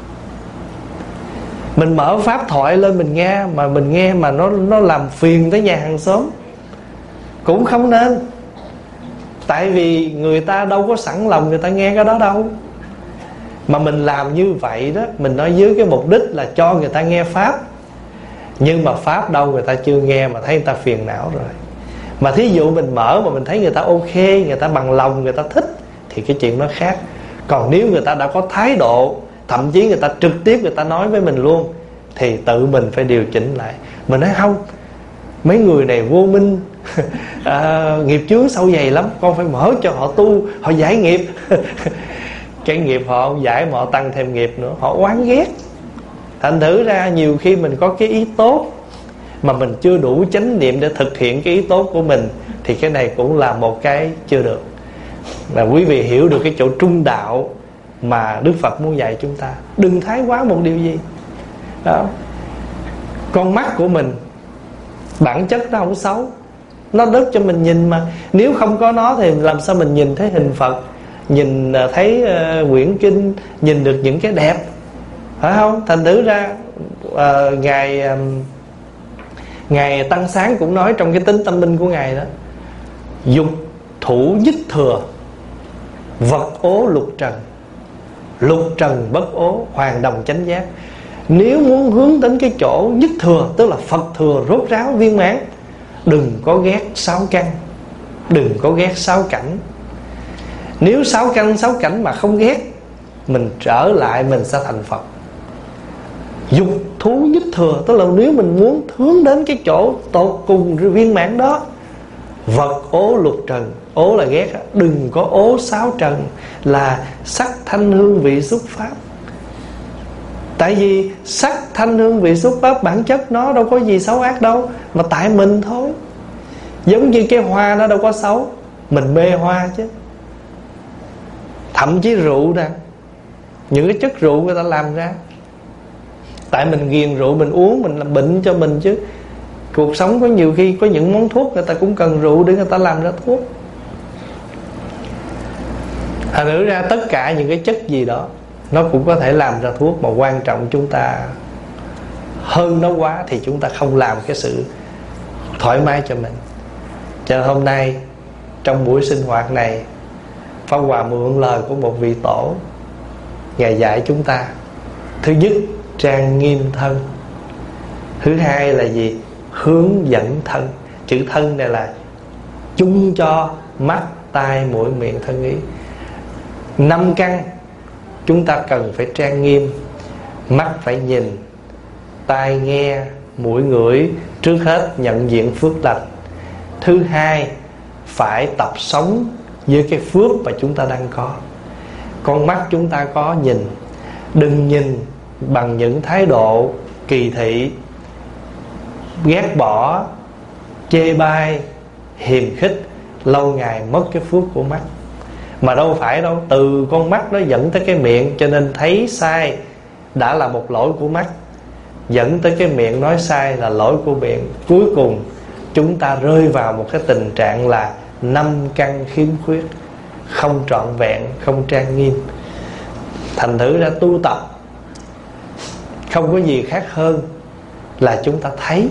mình mở pháp thoại lên mình nghe, mà mình nghe mà nó nó làm phiền tới nhà hàng xóm cũng không nên. Tại vì người ta đâu có sẵn lòng người ta nghe cái đó đâu. Mà mình làm như vậy đó, mình nói dưới cái mục đích là cho người ta nghe pháp. Nhưng mà pháp đâu người ta chưa nghe mà thấy người ta phiền não rồi. Mà thí dụ mình mở mà mình thấy người ta ok, người ta bằng lòng, người ta thích, thì cái chuyện nó khác. Còn nếu người ta đã có thái độ, thậm chí người ta trực tiếp người ta nói với mình luôn, thì tự mình phải điều chỉnh lại. Mình nói không, mấy người này vô minh, à, nghiệp chướng sâu dày lắm, con phải mở cho họ tu, họ giải nghiệp. Cái nghiệp họ không giải mà họ tăng thêm nghiệp nữa, họ oán ghét. Thành thử ra nhiều khi mình có cái ý tốt mà mình chưa đủ chánh niệm để thực hiện cái ý tốt của mình, thì cái này cũng là một cái chưa được. Là quý vị hiểu được cái chỗ trung đạo mà Đức Phật muốn dạy chúng ta. Đừng thái quá một điều gì đó. Con mắt của mình bản chất nó không xấu, nó đớp cho mình nhìn mà. Nếu không có nó thì làm sao mình nhìn thấy hình Phật, nhìn thấy uh, quyển kinh, nhìn được những cái đẹp, phải không? Thành thử ra uh, ngài uh, ngài Tăng Sáng cũng nói trong cái tính tâm minh của ngài đó: dục thủ nhất thừa, vật ố lục trần, lục trần bất ố, hoàng đồng chánh giác. Nếu muốn hướng đến cái chỗ nhất thừa, tức là Phật thừa rốt ráo viên mãn, đừng có ghét sáu căn, đừng có ghét sáu cảnh. Nếu sáu căn sáu cảnh mà không ghét, mình trở lại mình sẽ thành Phật. Dục thú nhất thừa, tức là nếu mình muốn hướng đến cái chỗ tột cùng viên mãn đó. Vật ố lục trần, ố là ghét, đừng có ố sáu trần là sắc thanh hương vị xúc pháp. Tại vì sắc thanh hương vị xúc pháp bản chất nó đâu có gì xấu ác đâu, mà tại mình thôi. Giống như cái hoa nó đâu có xấu, mình mê hoa chứ. Thậm chí rượu nè, những cái chất rượu người ta làm ra, tại mình ghiền rượu mình uống, mình làm bệnh cho mình chứ. Cuộc sống có nhiều khi có những món thuốc người ta cũng cần rượu để người ta làm ra thuốc. Thành thử ra tất cả những cái chất gì đó nó cũng có thể làm ra thuốc, mà quan trọng chúng ta hơn nó quá thì chúng ta không làm cái sự thoải mái cho mình. Cho nên hôm nay trong buổi sinh hoạt này, Pháp Hòa mượn lời của một vị tổ, ngài dạy chúng ta: thứ nhất, trang nghiêm thân. Thứ hai là gì? Hướng dẫn thân. Chữ thân này là chung cho mắt, tai, mũi, miệng, thân, ý. Năm căn chúng ta cần phải trang nghiêm. Mắt phải nhìn, tai nghe, mũi ngửi, trước hết nhận diện phước lành. Thứ hai, phải tập sống với cái phước mà chúng ta đang có. Con mắt chúng ta có nhìn, đừng nhìn bằng những thái độ kỳ thị, ghét bỏ, chê bai, hiềm khích, lâu ngày mất cái phước của mắt. Mà đâu phải đâu, từ con mắt nó dẫn tới cái miệng, cho nên thấy sai đã là một lỗi của mắt, dẫn tới cái miệng nói sai là lỗi của miệng. Cuối cùng chúng ta rơi vào một cái tình trạng là năm căn khiếm khuyết, không trọn vẹn, không trang nghiêm. Thành thử ra tu tập không có gì khác hơn là chúng ta thấy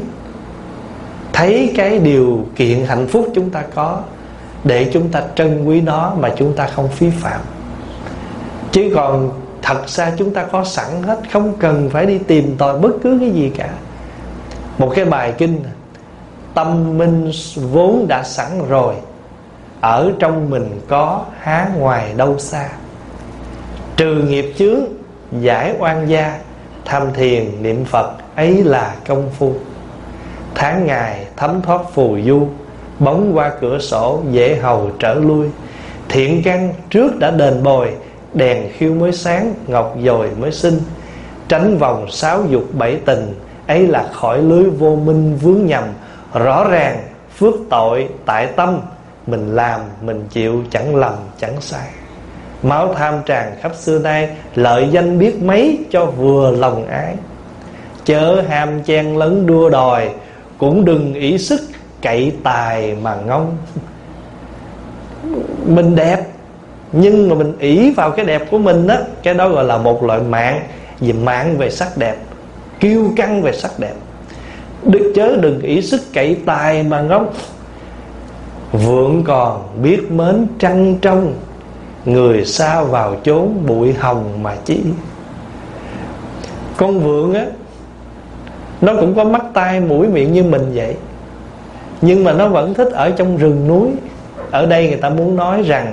Thấy cái điều kiện hạnh phúc chúng ta có, để chúng ta trân quý nó mà chúng ta không phí phạm. Chứ còn thật ra chúng ta có sẵn hết, không cần phải đi tìm tòi bất cứ cái gì cả. Một cái bài kinh: tâm minh vốn đã sẵn rồi, ở trong mình có há ngoài đâu xa. Trừ nghiệp chướng, giải oan gia, tham thiền niệm Phật ấy là công phu. Tháng ngày thấm thoát phù du, bóng qua cửa sổ dễ hầu trở lui. Thiện căn trước đã đền bồi, đèn khiêu mới sáng, ngọc dồi mới sinh. Tránh vòng sáu dục bảy tình, ấy là khỏi lưới vô minh vướng nhầm. Rõ ràng phước tội tại tâm, mình làm mình chịu chẳng lầm chẳng sai. Máu tham tràn khắp xưa nay, lợi danh biết mấy cho vừa lòng ái. Chớ ham chen lấn đua đòi, cũng đừng ỷ sức cậy tài mà ngông. Mình đẹp, nhưng mà mình ỷ vào cái đẹp của mình á, cái đó gọi là một loại mạng, vì mạng về sắc đẹp, kiêu căng về sắc đẹp. Đức chớ đừng ỷ sức cậy tài mà ngông. Vượng còn biết mến trăng trong, người xa vào chốn bụi hồng mà chi. Con vượng á, Nó cũng có mắt tai mũi miệng như mình vậy, nhưng mà nó vẫn thích ở trong rừng núi. Ở đây người ta muốn nói rằng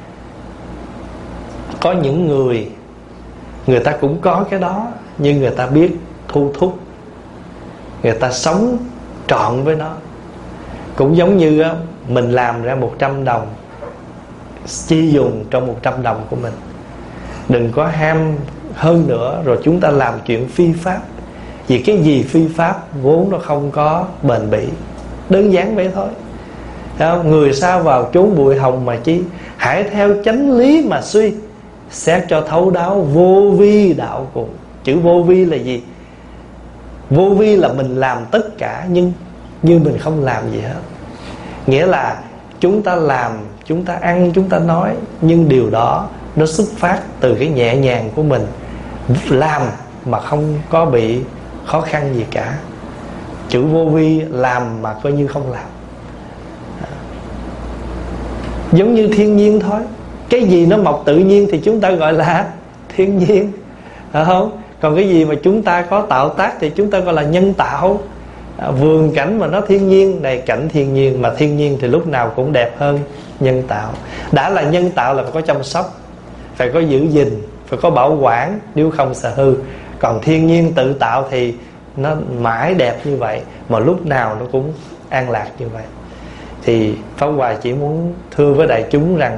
có những người, người ta cũng có cái đó, nhưng người ta biết thu thúc, người ta sống trọn với nó. Cũng giống như á, mình làm ra một trăm đồng, chi dùng trong một trăm đồng của mình. Đừng có ham hơn nữa rồi chúng ta làm chuyện phi pháp. Vì cái gì phi pháp vốn nó không có bền bỉ. Đơn giản vậy thôi. Người sao vào chốn bụi hồng mà chi, hãy theo chánh lý mà suy, xét cho thấu đáo vô vi đạo cùng. Chữ vô vi là gì? Vô vi là mình làm tất cả nhưng như mình không làm gì hết. Nghĩa là chúng ta làm, chúng ta ăn, chúng ta nói, nhưng điều đó nó xuất phát từ cái nhẹ nhàng của mình, làm mà không có bị khó khăn gì cả. Chữ vô vi làm mà coi như không làm. Giống như thiên nhiên thôi. Cái gì nó mọc tự nhiên thì chúng ta gọi là thiên nhiên, phải không? Còn cái gì mà chúng ta có tạo tác thì chúng ta gọi là nhân tạo. à, Vườn cảnh mà nó thiên nhiên, này cảnh thiên nhiên, mà thiên nhiên thì lúc nào cũng đẹp hơn nhân tạo. Đã là nhân tạo là phải có chăm sóc, phải có giữ gìn, phải có bảo quản, nếu không sẽ hư. Còn thiên nhiên tự tạo thì nó mãi đẹp như vậy, mà lúc nào nó cũng an lạc như vậy. Thì Pháp Hòa chỉ muốn thưa với đại chúng rằng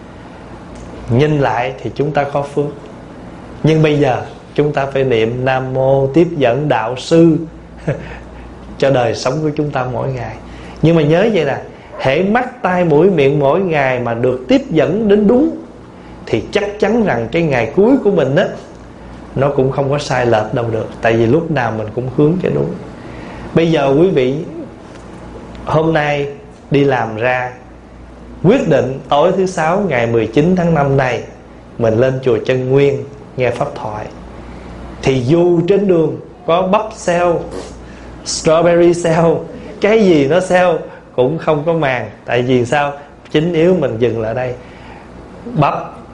nhìn lại thì chúng ta có phước, nhưng bây giờ chúng ta phải niệm Nam Mô Tiếp Dẫn Đạo Sư cho đời sống của chúng ta mỗi ngày. Nhưng mà nhớ vậy nè, hễ mắt tai mũi miệng mỗi ngày mà được tiếp dẫn đến đúng, thì chắc chắn rằng cái ngày cuối của mình á, nó cũng không có sai lệch đâu được. Tại vì lúc nào mình cũng hướng cái đúng. Bây giờ quý vị hôm nay đi làm ra, quyết định tối thứ sáu ngày mười chín tháng năm này mình lên chùa Chân Nguyên nghe pháp thoại. Thì dù trên đường có bắp sale, strawberry sale, cái gì nó sale cũng không có màng. Tại vì sao? Chính yếu mình dừng lại đây. Bắp,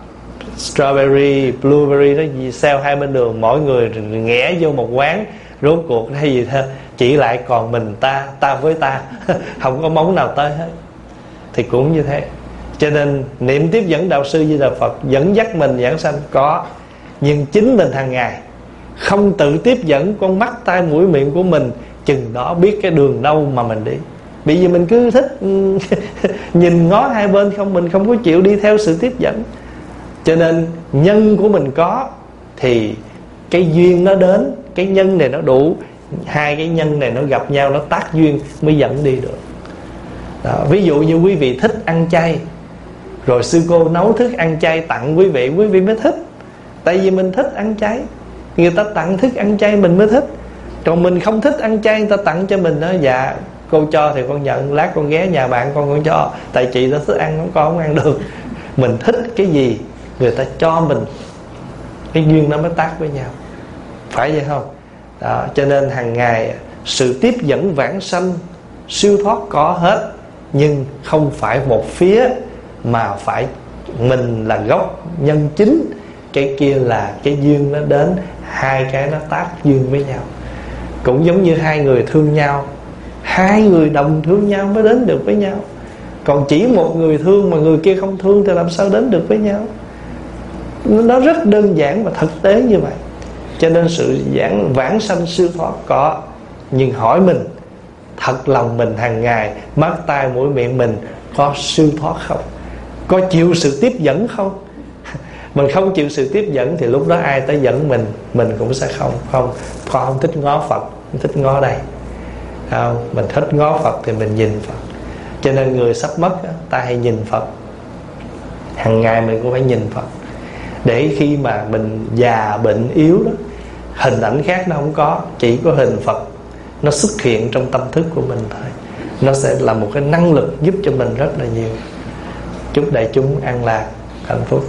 strawberry, blueberry nó gì sale hai bên đường, mỗi người nghẽ vô một quán. Rốt cuộc hay gì thế, chỉ lại còn mình ta, ta với ta, không có món nào tới hết. Thì cũng như thế. Cho nên niệm tiếp dẫn Đạo Sư Di Đà Phật dẫn dắt mình giảng sanh có, nhưng chính mình hàng ngày không tự tiếp dẫn con mắt tai mũi miệng của mình, chừng đó biết cái đường đâu mà mình đi. Bởi vì mình cứ thích nhìn ngó hai bên không, mình không có chịu đi theo sự tiếp dẫn. Cho nên nhân của mình có thì cái duyên nó đến, cái nhân này nó đủ, hai cái nhân này nó gặp nhau, nó tác duyên mới dẫn đi được. Đó, ví dụ như quý vị thích ăn chay, rồi sư cô nấu thức ăn chay tặng quý vị, quý vị mới thích. Tại vì mình thích ăn chay, người ta tặng thức ăn chay mình mới thích. Còn mình không thích ăn chay, người ta tặng cho mình đó, dạ cô cho thì con nhận, lát con ghé nhà bạn con con cho, tại chị ta thích ăn, con không ăn được. Mình thích cái gì người ta cho mình, cái duyên nó mới tác với nhau, phải vậy không? Đó, cho nên hàng ngày sự tiếp dẫn vãng sanh siêu thoát có hết, nhưng không phải một phía, mà phải mình là gốc nhân chính, cái kia là cái duyên nó đến, hai cái nó tác duyên với nhau. Cũng giống như hai người thương nhau, hai người đồng thương nhau mới đến được với nhau. Còn chỉ một người thương mà người kia không thương thì làm sao đến được với nhau? Nó rất đơn giản và thực tế như vậy. Cho nên sự giảng vãng sanh siêu thoát có, nhưng hỏi mình thật lòng mình hàng ngày, mắt tai mũi miệng mình có siêu thoát không? Có chịu sự tiếp dẫn không? Mình không chịu sự tiếp dẫn thì lúc đó ai tới dẫn mình, mình cũng sẽ không không con không thích ngó Phật, không thích ngó đây. Không, mình thích ngó Phật thì mình nhìn Phật. Cho nên người sắp mất ta hay nhìn Phật. Hàng ngày mình cũng phải nhìn Phật, để khi mà mình già bệnh yếu đó, hình ảnh khác nó không có, chỉ có hình Phật nó xuất hiện trong tâm thức của mình thôi. Nó sẽ là một cái năng lực giúp cho mình rất là nhiều. Chúc đại chúng an lạc, hạnh phúc.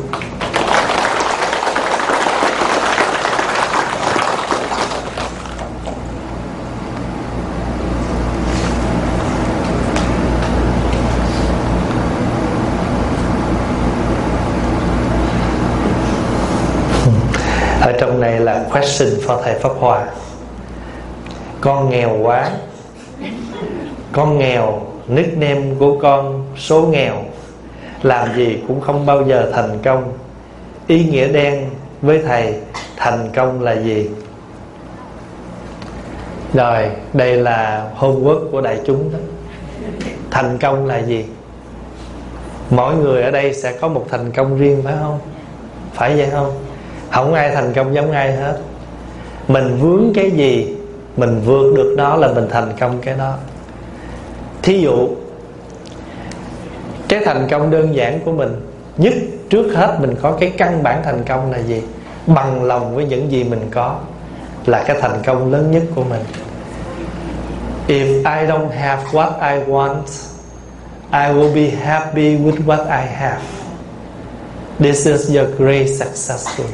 Ở trong này là question for thầy Pháp Hòa. Con nghèo quá. Con nghèo, nickname của con số nghèo, làm gì cũng không bao giờ thành công. Ý nghĩa đen với thầy, thành công là gì? Rồi, đây là homework của đại chúng đó. Thành công là gì? Mỗi người ở đây sẽ có một thành công riêng, phải không? Phải vậy không? Không ai thành công giống ai hết. Mình vướng cái gì, mình vượt được nó là mình thành công cái đó. Thí dụ, cái thành công đơn giản của mình, nhất trước hết mình có cái căn bản thành công là gì? Bằng lòng với những gì mình có, là cái thành công lớn nhất của mình. If I don't have what I want, I will be happy with what I have. This is your great successful.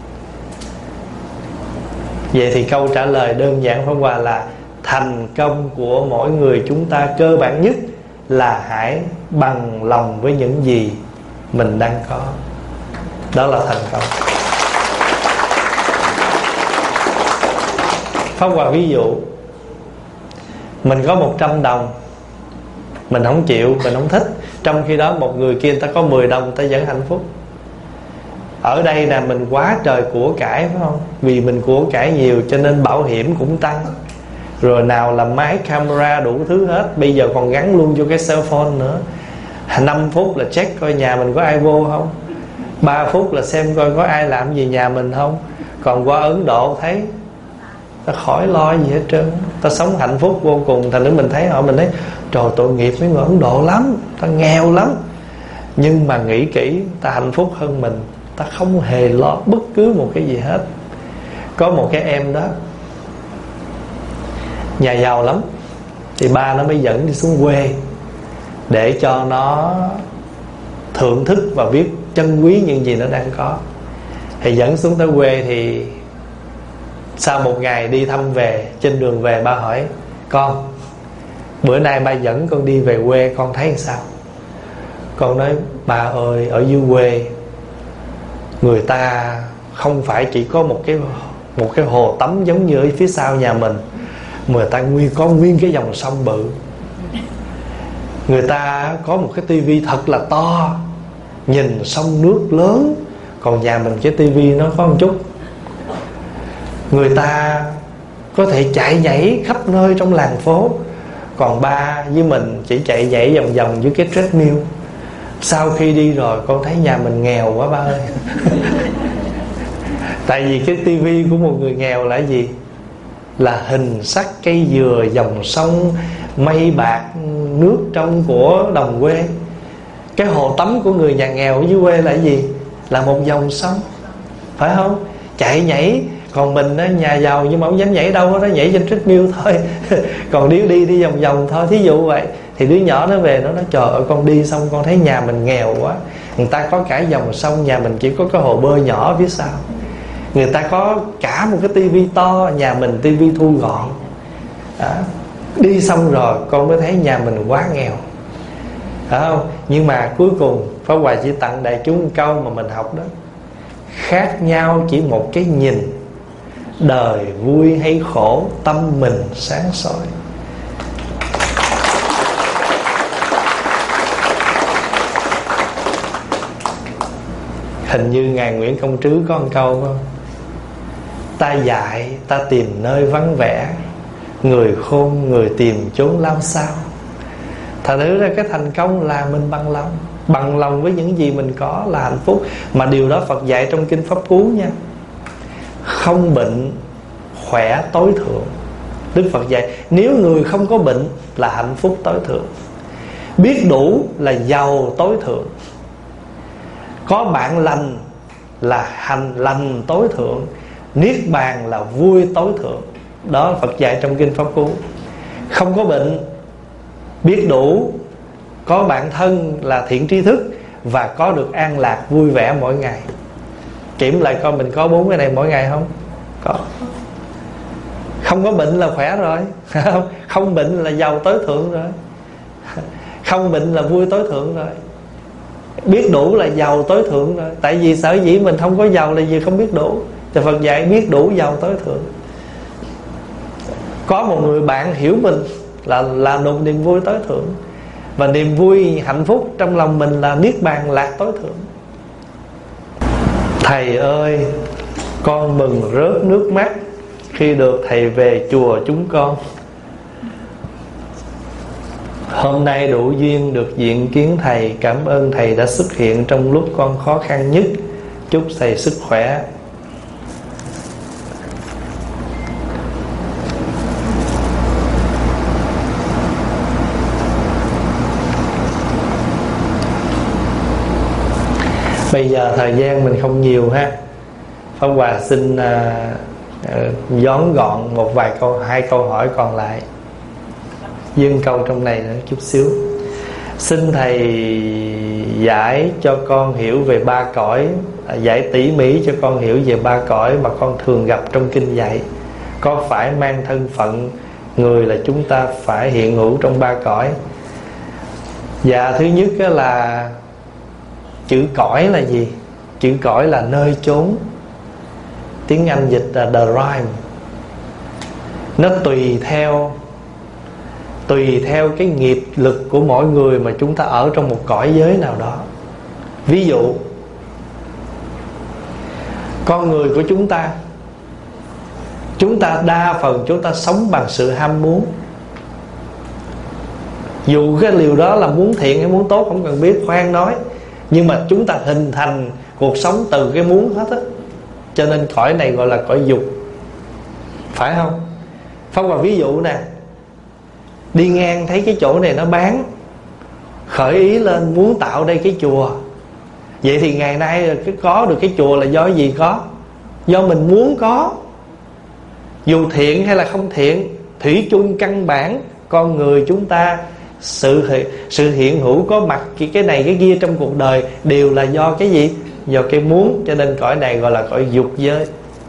Vậy thì câu trả lời đơn giản Pháp Hòa là thành công của mỗi người chúng ta cơ bản nhất là hãy bằng lòng với những gì mình đang có. Đó là thành công. Pháp Hòa ví dụ, mình có một trăm đồng, mình không chịu, mình không thích. Trong khi đó một người kia người ta có mười đồng, người ta vẫn hạnh phúc. Ở đây là mình quá trời của cải, phải không? Vì mình của cải nhiều cho nên bảo hiểm cũng tăng. Rồi nào là máy camera đủ thứ hết. Bây giờ còn gắn luôn vô cái cell phone nữa. Năm phút là check coi nhà mình có ai vô không. Ba phút là xem coi có ai làm gì nhà mình không. Còn qua Ấn Độ thấy ta khỏi lo gì hết trơn, ta sống hạnh phúc vô cùng. Thành ra mình thấy họ, mình thấy trời, tội nghiệp mấy người Ấn Độ lắm, ta nghèo lắm. Nhưng mà nghĩ kỹ, ta hạnh phúc hơn mình. Ta không hề lo bất cứ một cái gì hết. Có một cái em đó, nhà giàu lắm, thì ba nó mới dẫn đi xuống quê để cho nó thưởng thức và biết trân quý những gì nó đang có. Thì dẫn xuống tới quê, thì sau một ngày đi thăm về, trên đường về ba hỏi: con, bữa nay ba dẫn con đi về quê, con thấy sao? Con nói: ba ơi, ở dưới quê người ta không phải chỉ có một cái một cái hồ tắm giống như ở phía sau nhà mình, người ta nguyên có nguyên cái dòng sông bự. Người ta có một cái tivi thật là to, nhìn sông nước lớn. Còn nhà mình cái tivi nó có một chút. Người ta có thể chạy nhảy khắp nơi trong làng phố, còn ba với mình chỉ chạy nhảy vòng vòng dưới cái treadmill. Sau khi đi rồi con thấy nhà mình nghèo quá ba ơi. Tại vì cái tivi của một người nghèo là gì? Là hình sắc cây dừa, dòng sông, mây bạc, nước trong của đồng quê. Cái hồ tắm của người nhà nghèo ở dưới quê là gì? Là một dòng sông, phải không? Chạy nhảy. Còn mình á, nhà giàu nhưng mà không dám nhảy đâu, nó nhảy trên treadmill thôi. Còn đi đi đi vòng vòng thôi. Thí dụ vậy. Thì đứa nhỏ nó về, nó nói: trời ơi, con đi xong con thấy nhà mình nghèo quá. Người ta có cả dòng sông, nhà mình chỉ có cái hồ bơi nhỏ phía sau. Người ta có cả một cái tivi to, nhà mình tivi thu gọn. Đó. Đi xong rồi con mới thấy nhà mình quá nghèo, phải không? Nhưng mà cuối cùng Pháp Hòa chỉ tặng đại chúng một câu mà mình học đó: khác nhau chỉ một cái nhìn, đời vui hay khổ tâm mình sáng soi. Hình như Ngài Nguyễn Công Trứ có một câu không? Ta dạy, ta tìm nơi vắng vẻ, người khôn người tìm chốn lao sao. Thật sự ra cái thành công là mình bằng lòng. Bằng lòng với những gì mình có là hạnh phúc. Mà điều đó Phật dạy trong Kinh Pháp Cú nha: không bệnh, khỏe tối thượng. Đức Phật dạy nếu người không có bệnh là hạnh phúc tối thượng. Biết đủ là giàu tối thượng. Có bạn lành là hành lành tối thượng. Niết bàn là vui tối thượng. Đó là Phật dạy trong Kinh Pháp Cú. Không có bệnh, biết đủ, có bạn thân là thiện tri thức, và có được an lạc vui vẻ mỗi ngày. Kiểm lại coi mình có bốn cái này mỗi ngày không? Có. Không có bệnh là khỏe rồi. Không bệnh là giàu tối thượng rồi. Không bệnh là vui tối thượng rồi. Biết đủ là giàu tối thượng rồi. Tại vì sở dĩ mình không có giàu là vì không biết đủ. Thì Phật dạy biết đủ giàu tối thượng. Có một người bạn hiểu mình là là một niềm vui tối thượng. Và niềm vui hạnh phúc trong lòng mình là niết bàn lạc tối thượng. Thầy ơi, con mừng rớt nước mắt khi được thầy về chùa chúng con. Hôm nay đủ duyên được diện kiến thầy. Cảm ơn thầy đã xuất hiện trong lúc con khó khăn nhất. Chúc thầy sức khỏe. Bây giờ thời gian mình không nhiều ha. Pháp Hòa xin uh, uh, dón gọn một vài câu, hai câu hỏi còn lại. Dương câu trong này nữa chút xíu. Xin thầy giải cho con hiểu về ba cõi, giải tỉ mỉ cho con hiểu về ba cõi mà con thường gặp trong kinh dạy. Có phải mang thân phận người là chúng ta phải hiện hữu trong ba cõi? Dạ, thứ nhất là chữ cõi là gì? Chữ cõi là nơi chốn. Tiếng Anh dịch là the realm. Nó tùy theo Tùy theo cái nghiệp lực của mỗi người mà chúng ta ở trong một cõi giới nào đó. Ví dụ, con người của chúng ta, chúng ta đa phần chúng ta sống bằng sự ham muốn. Dù cái điều đó là muốn thiện hay muốn tốt không cần biết, khoan nói. Nhưng mà chúng ta hình thành cuộc sống từ cái muốn hết á. Cho nên cõi này gọi là cõi dục. Phải không? Pháp Hòa ví dụ nè, đi ngang thấy cái chỗ này nó bán, khởi ý lên muốn tạo đây cái chùa. Vậy thì ngày nay cái có được cái chùa là do gì có? Do mình muốn có. Dù thiện hay là không thiện, thủy chung căn bản con người chúng ta, Sự, sự hiện hữu có mặt cái này cái kia trong cuộc đời đều là do cái gì? Do cái muốn. Cho nên cõi này gọi là cõi dục giới.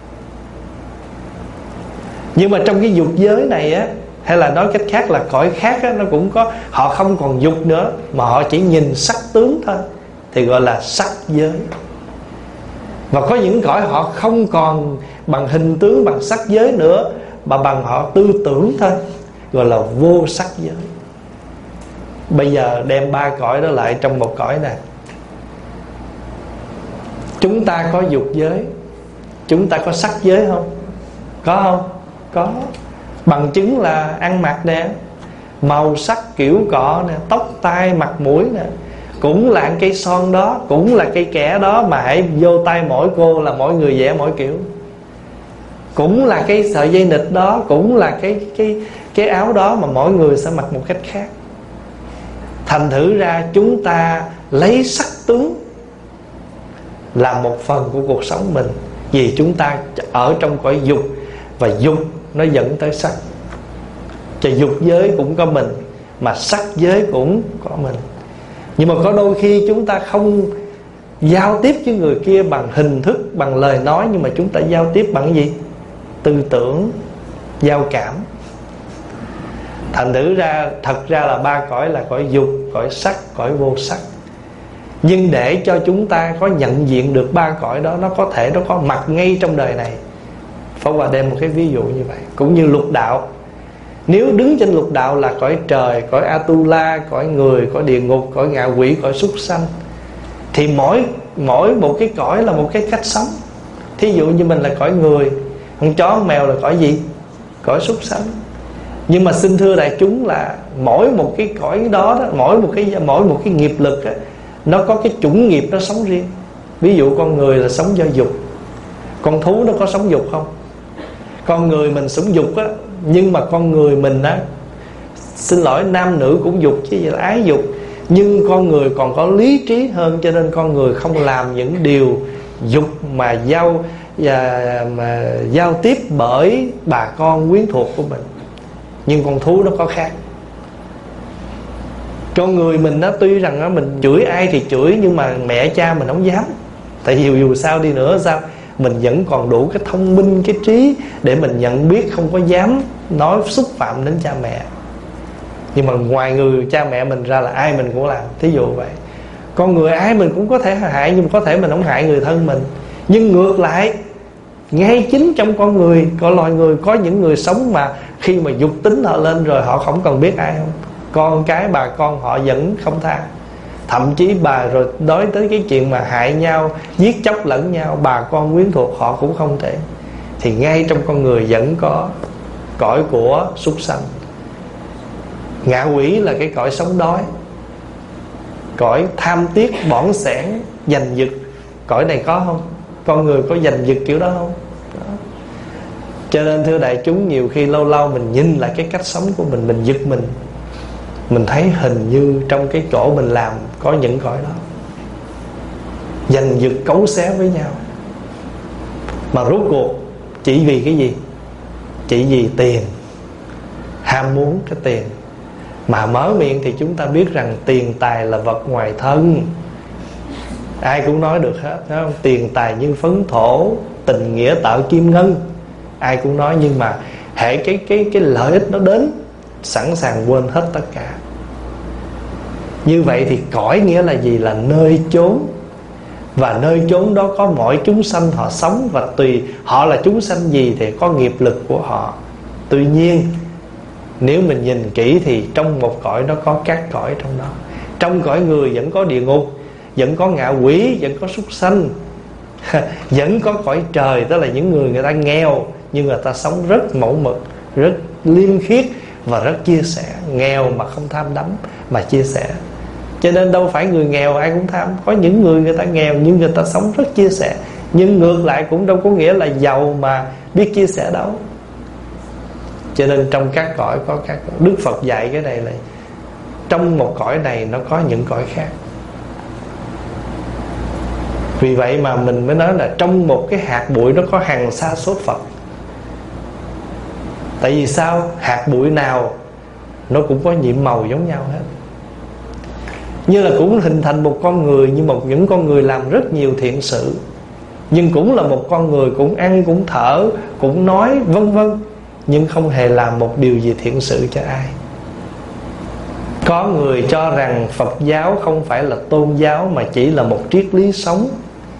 Nhưng mà trong cái dục giới này á, hay là nói cách khác là cõi khác á, nó cũng có, họ không còn dục nữa mà họ chỉ nhìn sắc tướng thôi, thì gọi là sắc giới. Và có những cõi họ không còn bằng hình tướng, bằng sắc giới nữa, mà bằng họ tư tưởng thôi, gọi là vô sắc giới. Bây giờ đem ba cõi đó lại trong một cõi này. Chúng ta có dục giới, chúng ta có sắc giới không? Có không? Có. Bằng chứng là ăn mặc nè, màu sắc kiểu cọ nè, tóc tai mặt mũi nè, cũng là cây son đó, cũng là cây kẻ đó, mà hãy vô tay mỗi cô là mỗi người vẽ mỗi kiểu. Cũng là cái sợi dây nịt đó, cũng là cái cái cái áo đó, mà mỗi người sẽ mặc một cách khác. Thành thử ra chúng ta lấy sắc tướng là một phần của cuộc sống mình, vì chúng ta ở trong cõi dục, và dục nó dẫn tới sắc. Cho dục giới cũng có mình, mà sắc giới cũng có mình. Nhưng mà có đôi khi chúng ta không giao tiếp với người kia bằng hình thức, bằng lời nói, nhưng mà chúng ta giao tiếp bằng gì? Tư tưởng, giao cảm. Thành thử ra, thật ra là ba cõi là cõi dục, cõi sắc, cõi vô sắc. Nhưng để cho chúng ta có nhận diện được ba cõi đó, nó có thể nó có mặt ngay trong đời này. Pháp Hòa đem một cái ví dụ như vậy. Cũng như lục đạo, nếu đứng trên lục đạo là cõi trời, cõi Atula, cõi người, cõi địa ngục, cõi ngạ quỷ, cõi súc sanh, thì mỗi mỗi một cái cõi là một cái cách sống. Thí dụ như mình là cõi người, con chó con mèo là cõi gì? Cõi súc sanh. Nhưng mà xin thưa đại chúng là mỗi một cái cõi đó, đó mỗi một cái mỗi một cái nghiệp lực đó, nó có cái chủng nghiệp nó sống riêng. Ví dụ con người là sống do dục. Con thú nó có sống dục không? Con người mình sống dục á, nhưng mà con người mình á, xin lỗi, nam nữ cũng dục chứ gì là ái dục. Nhưng con người còn có lý trí hơn, cho nên con người không làm những điều dục mà giao và mà giao tiếp bởi bà con quyến thuộc của mình. Nhưng con thú nó có khác. Con người mình nó tuy rằng đó, mình chửi ai thì chửi, nhưng mà mẹ cha mình không dám. Tại vì dù sao đi nữa sao mình vẫn còn đủ cái thông minh, cái trí để mình nhận biết, không có dám nói xúc phạm đến cha mẹ. Nhưng mà ngoài người cha mẹ mình ra là ai mình cũng làm. Thí dụ vậy. Con người ai mình cũng có thể hại, nhưng mà có thể mình không hại người thân mình. Nhưng ngược lại, Ngay chính trong con người, có loài người, có những người sống mà khi mà dục tính họ lên rồi họ không cần biết ai không. Con cái bà con họ vẫn không tha. Thậm chí bà rồi nói tới cái chuyện mà hại nhau, giết chóc lẫn nhau, bà con quyến thuộc họ cũng không thể. Thì ngay trong con người vẫn có cõi của súc sanh. Ngạ quỷ là cái cõi sống đói, cõi tham tiếc, bỏng sẻn, giành giật. Cõi này có không? Con người có giành giật kiểu đó không? Đó. Cho nên thưa đại chúng, nhiều khi lâu lâu mình nhìn lại cái cách sống của mình, mình giật mình. Mình thấy hình như trong cái chỗ mình làm có những cõi đó, giành giật cấu xé với nhau. Mà rốt cuộc chỉ vì cái gì? Chỉ vì tiền, ham muốn cái tiền. Mà mở miệng thì chúng ta biết rằng tiền tài là vật ngoài thân. Ai cũng nói được hết, phải không? Tiền tài như phấn thổ, tình nghĩa tạo kim ngân. Ai cũng nói, nhưng mà hễ cái, cái, cái lợi ích nó đến, sẵn sàng quên hết tất cả. Như vậy thì cõi nghĩa là gì? Là nơi chốn. Và nơi chốn đó có mọi chúng sanh họ sống. Và tùy họ là chúng sanh gì thì có nghiệp lực của họ. Tuy nhiên nếu mình nhìn kỹ thì trong một cõi nó có các cõi trong đó. Trong cõi người vẫn có địa ngục, vẫn có ngạ quỷ, vẫn có súc sanh, vẫn có cõi trời. Tức là những người người ta nghèo nhưng người ta sống rất mẫu mực, rất liêm khiết và rất chia sẻ. Nghèo mà không tham đắm mà chia sẻ. Cho nên đâu phải người nghèo ai cũng tham. Có những người người ta nghèo nhưng người ta sống rất chia sẻ. Nhưng ngược lại cũng đâu có nghĩa là giàu mà biết chia sẻ đâu. Cho nên trong các cõi có các cõi. Đức Phật dạy cái này là trong một cõi này nó có những cõi khác. Vì vậy mà mình mới nói là trong một cái hạt bụi nó có hàng sa số Phật. Tại vì sao? Hạt bụi nào nó cũng có nhiệm màu giống nhau hết. Như là cũng hình thành một con người, nhưng mà những con người làm rất nhiều thiện sự, nhưng cũng là một con người, cũng ăn, cũng thở, cũng nói, vân vân, nhưng không hề làm một điều gì thiện sự cho ai. Có người cho rằng Phật giáo không phải là tôn giáo mà chỉ là một triết lý sống.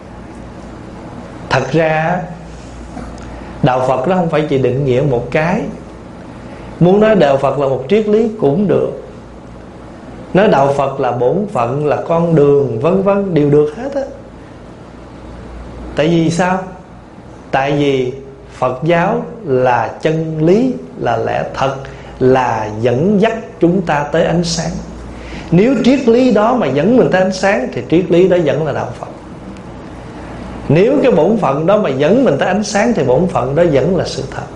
Thật ra đạo Phật đó không phải chỉ định nghĩa một cái. Muốn nói đạo Phật là một triết lý cũng được, nói đạo Phật là bổn phận, là con đường, vân vân, đều được hết á. Tại vì sao? Tại vì Phật giáo là chân lý, là lẽ thật, là dẫn dắt chúng ta tới ánh sáng. Nếu triết lý đó mà dẫn mình tới ánh sáng thì triết lý đó vẫn là đạo Phật. Nếu cái bổn phận đó mà dẫn mình tới ánh sáng thì bổn phận đó vẫn là sự thật.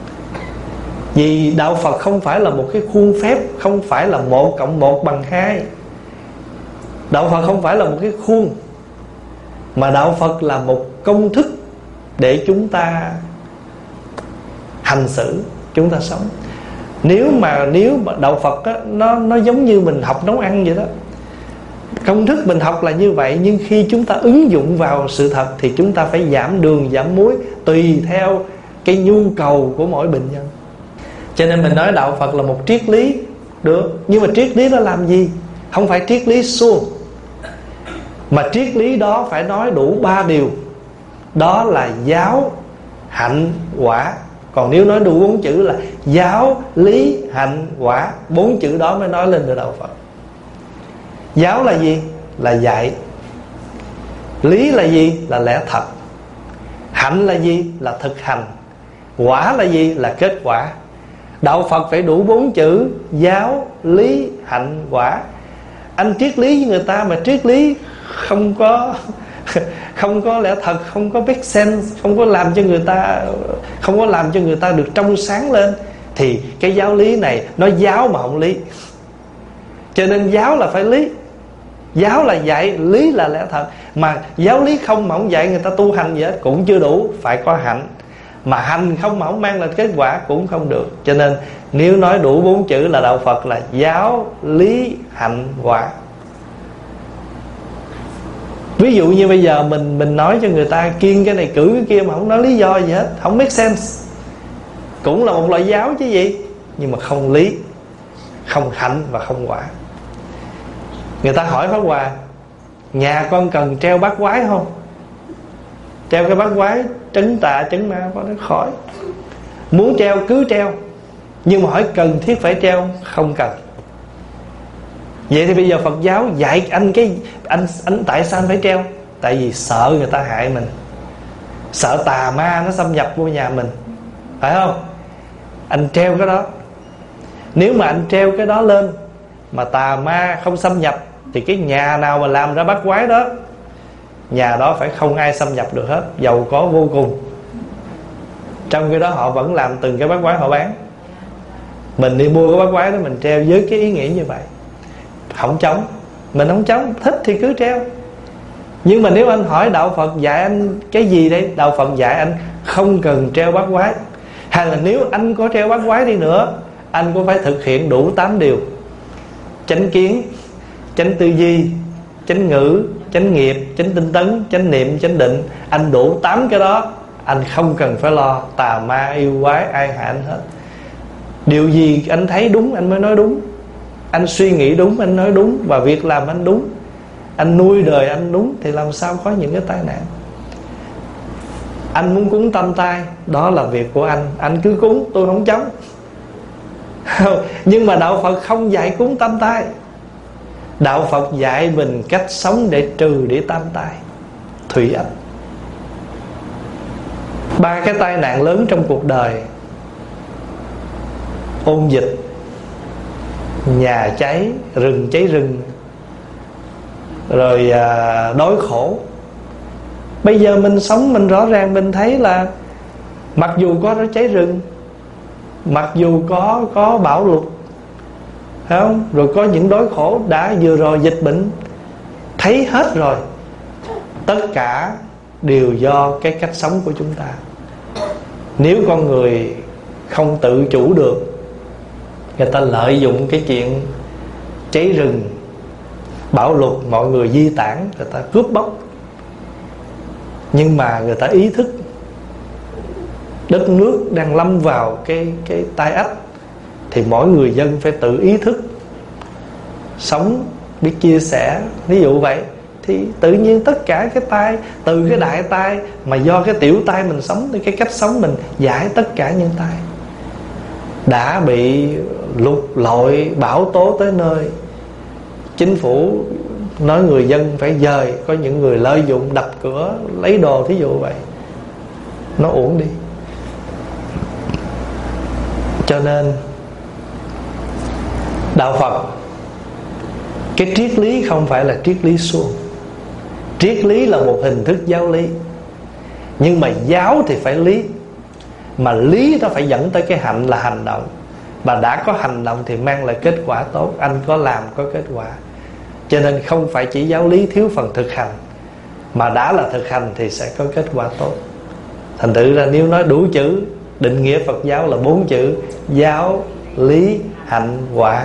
Vì đạo Phật không phải là một cái khuôn phép, không phải là một cộng một bằng hai. Đạo Phật không phải là một cái khuôn, mà đạo Phật là một công thức để chúng ta hành xử, chúng ta sống. Nếu mà nếu mà đạo Phật á, nó nó giống như mình học nấu ăn vậy đó. Công thức mình học là như vậy, nhưng khi chúng ta ứng dụng vào sự thật thì chúng ta phải giảm đường, giảm muối tùy theo cái nhu cầu của mỗi bệnh nhân. Cho nên mình nói đạo Phật là một triết lý được, nhưng mà triết lý đó làm gì? Không phải triết lý suông, mà triết lý đó phải nói đủ ba điều. Đó là giáo, hạnh, quả. Còn nếu nói đủ bốn chữ là giáo, lý, hạnh, quả, bốn chữ đó mới nói lên được đạo Phật. Giáo là gì? Là dạy. Lý là gì? Là lẽ thật. Hạnh là gì? Là thực hành. Quả là gì? Là kết quả. Đạo Phật phải đủ bốn chữ giáo, lý, hạnh, quả. Anh triết lý với người ta mà triết lý không có không có lẽ thật, không có make sense, không có làm cho người ta không có làm cho người ta được trong sáng lên, thì cái giáo lý này nó giáo mà không lý. Cho nên giáo là phải lý. Giáo là dạy, lý là lẽ thật. Mà giáo lý không mà không dạy người ta tu hành gì hết cũng chưa đủ, phải có hạnh. Mà hành không mà không mang lại kết quả cũng không được. Cho nên nếu nói đủ bốn chữ là đạo Phật là giáo, lý, hạnh, quả. Ví dụ như bây giờ mình mình nói cho người ta kiêng cái này cử cái kia mà không nói lý do gì hết, không make sense, cũng là một loại giáo chứ gì. Nhưng mà không lý, không hạnh và không quả. Người ta hỏi Pháp Hòa, nhà con cần treo bát quái không? Treo cái bát quái trấn tà trấn ma có nó khỏi. Muốn treo cứ treo, nhưng mà hỏi cần thiết phải treo không cần. Vậy thì bây giờ Phật giáo dạy anh cái anh anh tại sao anh phải treo? Tại vì sợ người ta hại mình, sợ tà ma nó xâm nhập vô nhà mình, phải không? Anh treo cái đó. Nếu mà anh treo cái đó lên mà tà ma không xâm nhập, thì cái nhà nào mà làm ra bát quái đó, nhà đó phải không ai xâm nhập được hết, giàu có vô cùng. Trong khi đó họ vẫn làm từng cái bát quái họ bán. Mình đi mua cái bát quái đó mình treo với cái ý nghĩ như vậy, không chống. Mình không chống, thích thì cứ treo. Nhưng mà nếu anh hỏi đạo Phật dạy anh cái gì đây? Đạo Phật dạy anh không cần treo bát quái. Hay là nếu anh có treo bát quái đi nữa, anh cũng phải thực hiện đủ tám điều: chánh kiến, chánh tư duy, chánh ngữ, chánh nghiệp, chánh tinh tấn, chánh niệm, chánh định. Anh đủ tám cái đó, anh không cần phải lo tà ma yêu quái ai hại anh hết. Điều gì anh thấy đúng anh mới nói đúng, anh suy nghĩ đúng anh nói đúng, và việc làm anh đúng, anh nuôi đời anh đúng, thì làm sao có những cái tai nạn. Anh muốn cúng tam tai, đó là việc của anh, anh cứ cúng, tôi không chống. Nhưng mà đạo Phật không dạy cúng tam tai. Đạo Phật dạy mình cách sống để trừ đi tam tai. Thủy ách. Ba cái tai nạn lớn trong cuộc đời: ôn dịch, nhà cháy, rừng cháy rừng, rồi à, đói khổ. Bây giờ mình sống mình rõ ràng mình thấy là mặc dù có cháy rừng, mặc dù có có bão lụt, phải không? Rồi có những đói khổ, đã vừa rồi dịch bệnh, thấy hết rồi. Tất cả đều do cái cách sống của chúng ta. Nếu con người không tự chủ được, người ta lợi dụng cái chuyện cháy rừng, bão lụt, mọi người di tản, người ta cướp bóc. Nhưng mà người ta ý thức đất nước đang lâm vào cái, cái tai ách, thì mỗi người dân phải tự ý thức sống, biết chia sẻ. Ví dụ vậy thì tự nhiên tất cả cái tai, từ cái đại tai mà do cái tiểu tai mình sống, thì cái cách sống mình giải tất cả những tai. Đã bị lụt lội bão tố tới nơi, chính phủ nói người dân phải dời. Có những người lợi dụng đập cửa lấy đồ, thí dụ vậy, nó uổng đi. Cho nên đạo Phật, cái triết lý không phải là triết lý suông. Triết lý là một hình thức giáo lý, nhưng mà giáo thì phải lý. Mà lý nó phải dẫn tới cái hạnh là hành động. Và đã có hành động thì mang lại kết quả tốt. Anh có làm có kết quả. Cho nên không phải chỉ giáo lý thiếu phần thực hành, mà đã là thực hành thì sẽ có kết quả tốt. Thành thử ra nếu nói đủ chữ, định nghĩa Phật giáo là bốn chữ: giáo, lý, hạnh, quả.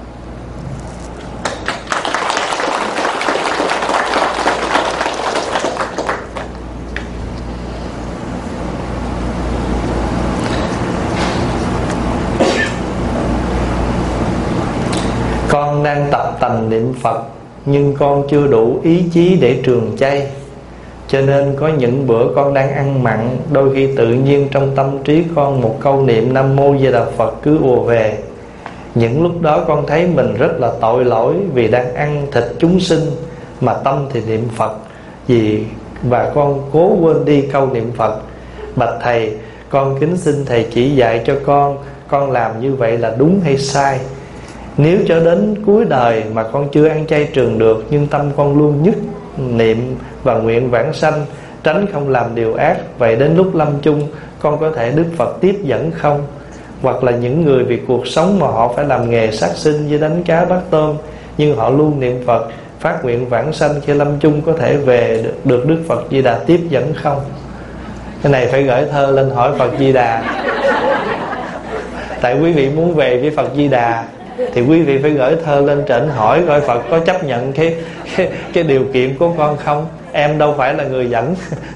Con đang tập tành niệm Phật, nhưng con chưa đủ ý chí để trường chay. Cho nên có những bữa con đang ăn mặn, đôi khi tự nhiên trong tâm trí con một câu niệm Nam Mô Di Đà Phật cứ ùa về. Những lúc đó con thấy mình rất là tội lỗi, vì đang ăn thịt chúng sinh mà tâm thì niệm Phật gì, và con cố quên đi câu niệm Phật. Bạch Thầy, con kính xin Thầy chỉ dạy cho con, con làm như vậy là đúng hay sai? Nếu cho đến cuối đời mà con chưa ăn chay trường được, nhưng tâm con luôn nhất niệm và nguyện vãng sanh, tránh không làm điều ác, vậy đến lúc lâm chung con có thể Đức Phật tiếp dẫn không? Hoặc là những người vì cuộc sống mà họ phải làm nghề sát sinh với đánh cá bắt tôm, nhưng họ luôn niệm Phật, phát nguyện vãng sanh, khi lâm chung có thể về được, được Đức Phật Di Đà tiếp dẫn không? Cái này phải gửi thơ lên hỏi Phật Di Đà. Tại quý vị muốn về với Phật Di Đà thì quý vị phải gửi thơ lên trển hỏi coi Phật có chấp nhận cái, cái, cái điều kiện của con không. Em đâu phải là người dẫn.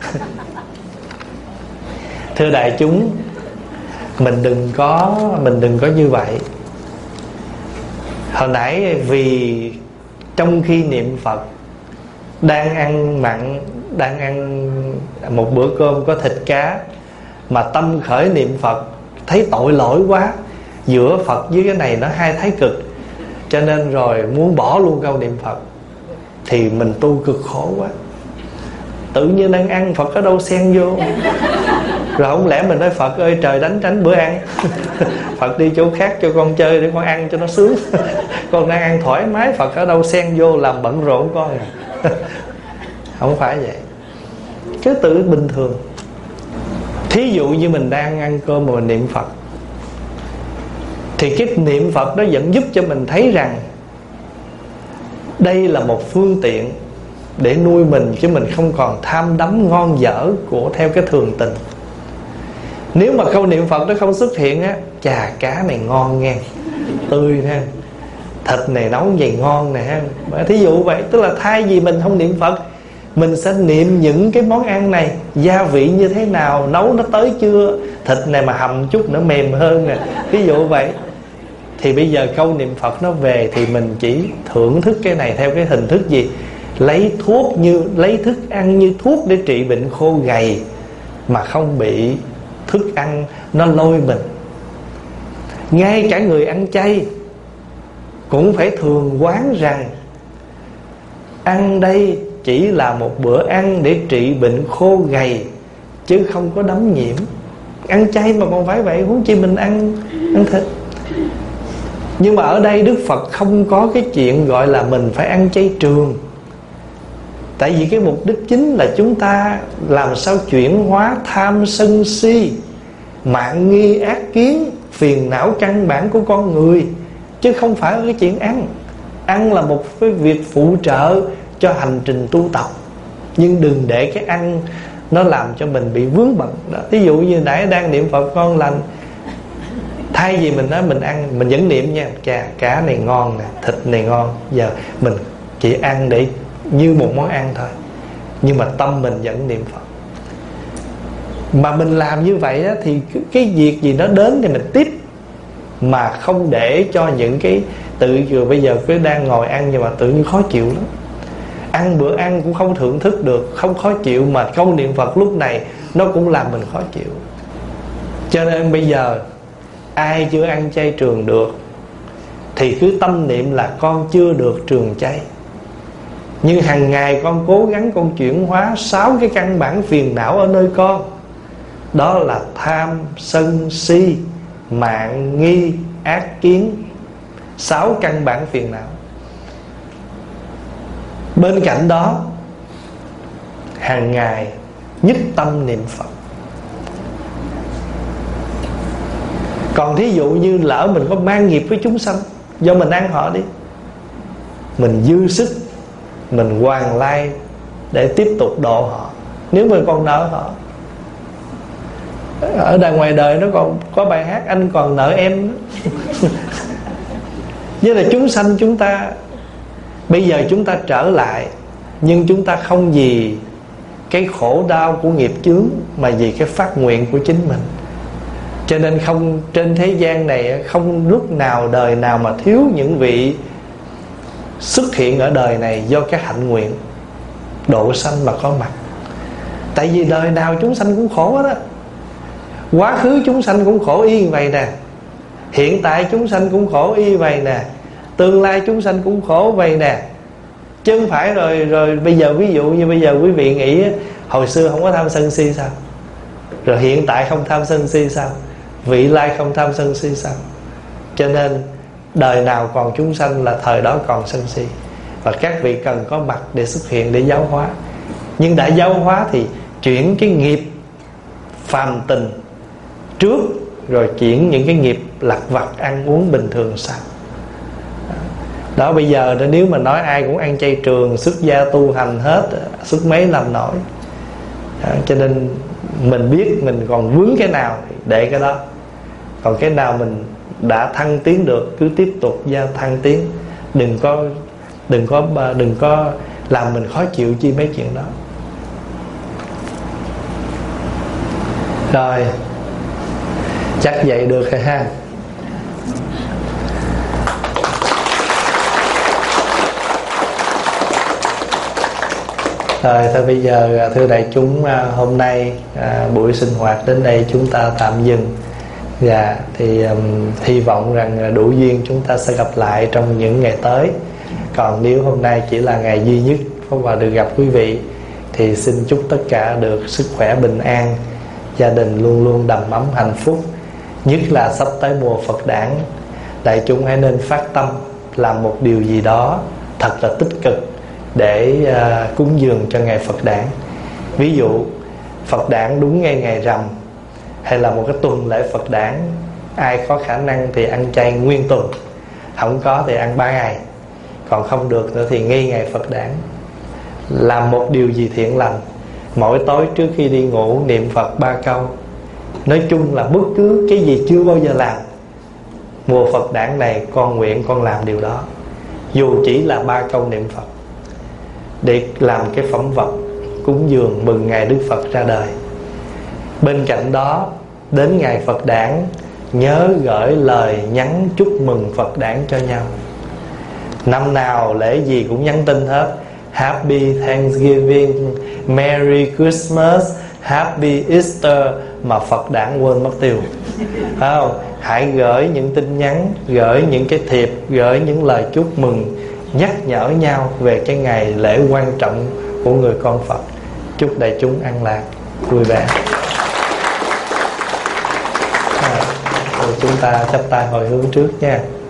Thưa đại chúng, mình đừng có mình đừng có như vậy. Hồi nãy vì trong khi niệm Phật đang ăn mặn, đang ăn một bữa cơm có thịt cá, mà tâm khởi niệm Phật, thấy tội lỗi quá, giữa Phật với cái này nó hai thái cực, cho nên rồi muốn bỏ luôn câu niệm Phật, thì mình tu cực khổ quá. Tự nhiên đang ăn, Phật ở đâu xen vô. Rồi không lẽ mình nói Phật ơi trời đánh tránh bữa ăn. Phật đi chỗ khác cho con chơi để con ăn cho nó sướng. Con đang ăn thoải mái, Phật ở đâu xen vô làm bận rộn con à. Không phải vậy. Cứ tự bình thường. Thí dụ như mình đang ăn cơm mà mình niệm Phật, thì cái niệm Phật đó vẫn giúp cho mình thấy rằng đây là một phương tiện để nuôi mình, chứ mình không còn tham đắm ngon dở của theo cái thường tình. Nếu mà câu niệm Phật nó không xuất hiện á, chà cá này ngon nghe, tươi ha, thịt này nấu vậy ngon nè ha. Thí dụ vậy, tức là thay vì mình không niệm Phật, mình sẽ niệm những cái món ăn này, gia vị như thế nào, nấu nó tới chưa, thịt này mà hầm chút nữa mềm hơn nè, ví dụ vậy. Thì bây giờ câu niệm Phật nó về, thì mình chỉ thưởng thức cái này theo cái hình thức gì? Lấy thuốc như lấy thức ăn như thuốc để trị bệnh khô gầy, mà không bị thức ăn nó lôi mình. Ngay cả người ăn chay cũng phải thường quán rằng ăn đây chỉ là một bữa ăn để trị bệnh khô gầy, chứ không có đấm nhiễm. Ăn chay mà còn phải vậy, huống chi mình ăn ăn thịt. Nhưng mà ở đây Đức Phật không có cái chuyện gọi là mình phải ăn chay trường. Tại vì cái mục đích chính là chúng ta làm sao chuyển hóa tham sân si, mạn nghi ác kiến, phiền não căn bản của con người, chứ không phải ở cái chuyện ăn. Ăn là một cái việc phụ trợ cho hành trình tu tập, nhưng đừng để cái ăn nó làm cho mình bị vướng bận đó. Ví dụ như nãy đang niệm Phật ngon lành, thay vì mình nói mình ăn, mình vẫn niệm nha, chà cá này ngon nè, thịt này ngon, giờ mình chỉ ăn để như một món ăn thôi, nhưng mà tâm mình vẫn niệm Phật. Mà mình làm như vậy á, thì cái việc gì nó đến thì mình tiếp, mà không để cho những cái tự vừa bây giờ cứ đang ngồi ăn nhưng mà tự nhiên khó chịu lắm. Ăn bữa ăn cũng không thưởng thức được, không khó chịu, mà câu niệm Phật lúc này nó cũng làm mình khó chịu. Cho nên bây giờ ai chưa ăn chay trường được thì cứ tâm niệm là con chưa được trường chay. Nhưng hàng ngày con cố gắng con chuyển hóa sáu cái căn bản phiền não ở nơi con. Đó là tham, sân, si, mạn, nghi, ác kiến. Sáu căn bản phiền não. Bên cạnh đó, hàng ngày nhất tâm niệm Phật. Còn thí dụ như lỡ mình có mang nghiệp với chúng sanh, do mình ăn họ đi, mình dư sức, mình hoàn lai để tiếp tục độ họ. Nếu mình còn nợ họ, ở đằng ngoài đời nó còn có bài hát anh còn nợ em. Với là chúng sanh chúng ta, bây giờ chúng ta trở lại, nhưng chúng ta không vì cái khổ đau của nghiệp chướng, mà vì cái phát nguyện của chính mình. Cho nên không, trên thế gian này không lúc nào đời nào mà thiếu những vị xuất hiện ở đời này do cái hạnh nguyện độ sanh mà có mặt. Tại vì đời nào chúng sanh cũng khổ hết á. Quá khứ chúng sanh cũng khổ y vậy nè, hiện tại chúng sanh cũng khổ y vậy nè, tương lai chúng sanh cũng khổ vậy nè. Chứ không phải rồi rồi bây giờ ví dụ như bây giờ quý vị nghĩ hồi xưa không có tham sân si sao, rồi hiện tại không tham sân si sao, vị lai không tham sân si sao. Cho nên đời nào còn chúng sanh là thời đó còn sân si, và các vị cần có mặt để xuất hiện, để giáo hóa. Nhưng đã giáo hóa thì chuyển cái nghiệp phàm tình trước, rồi chuyển những cái nghiệp lặt vặt ăn uống bình thường sau. Đó, bây giờ nếu mà nói ai cũng ăn chay trường, xuất gia tu hành hết, xuất mấy làm nổi. À, cho nên mình biết mình còn vướng cái nào thì để cái đó, còn cái nào mình đã thăng tiến được cứ tiếp tục gia thăng tiến. Đừng có đừng có đừng có làm mình khó chịu chi mấy chuyện đó. Rồi, chắc vậy được rồi ha. Rồi thôi bây giờ thưa đại chúng, hôm nay à, buổi sinh hoạt đến đây chúng ta tạm dừng. Dạ, thì um, hy vọng rằng đủ duyên chúng ta sẽ gặp lại trong những ngày tới. Còn nếu hôm nay chỉ là ngày duy nhất Pháp Hòa được gặp quý vị, thì xin chúc tất cả được sức khỏe bình an, gia đình luôn luôn đầm ấm hạnh phúc. Nhất là sắp tới mùa Phật đản, đại chúng hãy nên phát tâm làm một điều gì đó thật là tích cực để uh, cúng dường cho ngày Phật đản. Ví dụ Phật đản đúng ngay ngày rằm, hay là một cái tuần lễ Phật đản, ai có khả năng thì ăn chay nguyên tuần, không có thì ăn ba ngày, còn không được nữa thì ngay ngày Phật đản làm một điều gì thiện lành. Mỗi tối trước khi đi ngủ niệm Phật ba câu. Nói chung là bất cứ cái gì chưa bao giờ làm, mùa Phật đản này con nguyện con làm điều đó, dù chỉ là ba câu niệm Phật, để làm cái phẩm vật cúng dường mừng ngày Đức Phật ra đời. Bên cạnh đó, đến ngày Phật đản nhớ gửi lời nhắn chúc mừng Phật đản cho nhau. Năm nào lễ gì cũng nhắn tin hết: Happy Thanksgiving, Merry Christmas, Happy Easter, mà Phật đản quên mất tiêu. Phải không? Hãy gửi những tin nhắn, gửi những cái thiệp, gửi những lời chúc mừng, nhắc nhở nhau về cái ngày lễ quan trọng của người con Phật. Chúc đại chúng an lạc, vui vẻ. À, chúng ta chắp tay hồi hướng trước nha.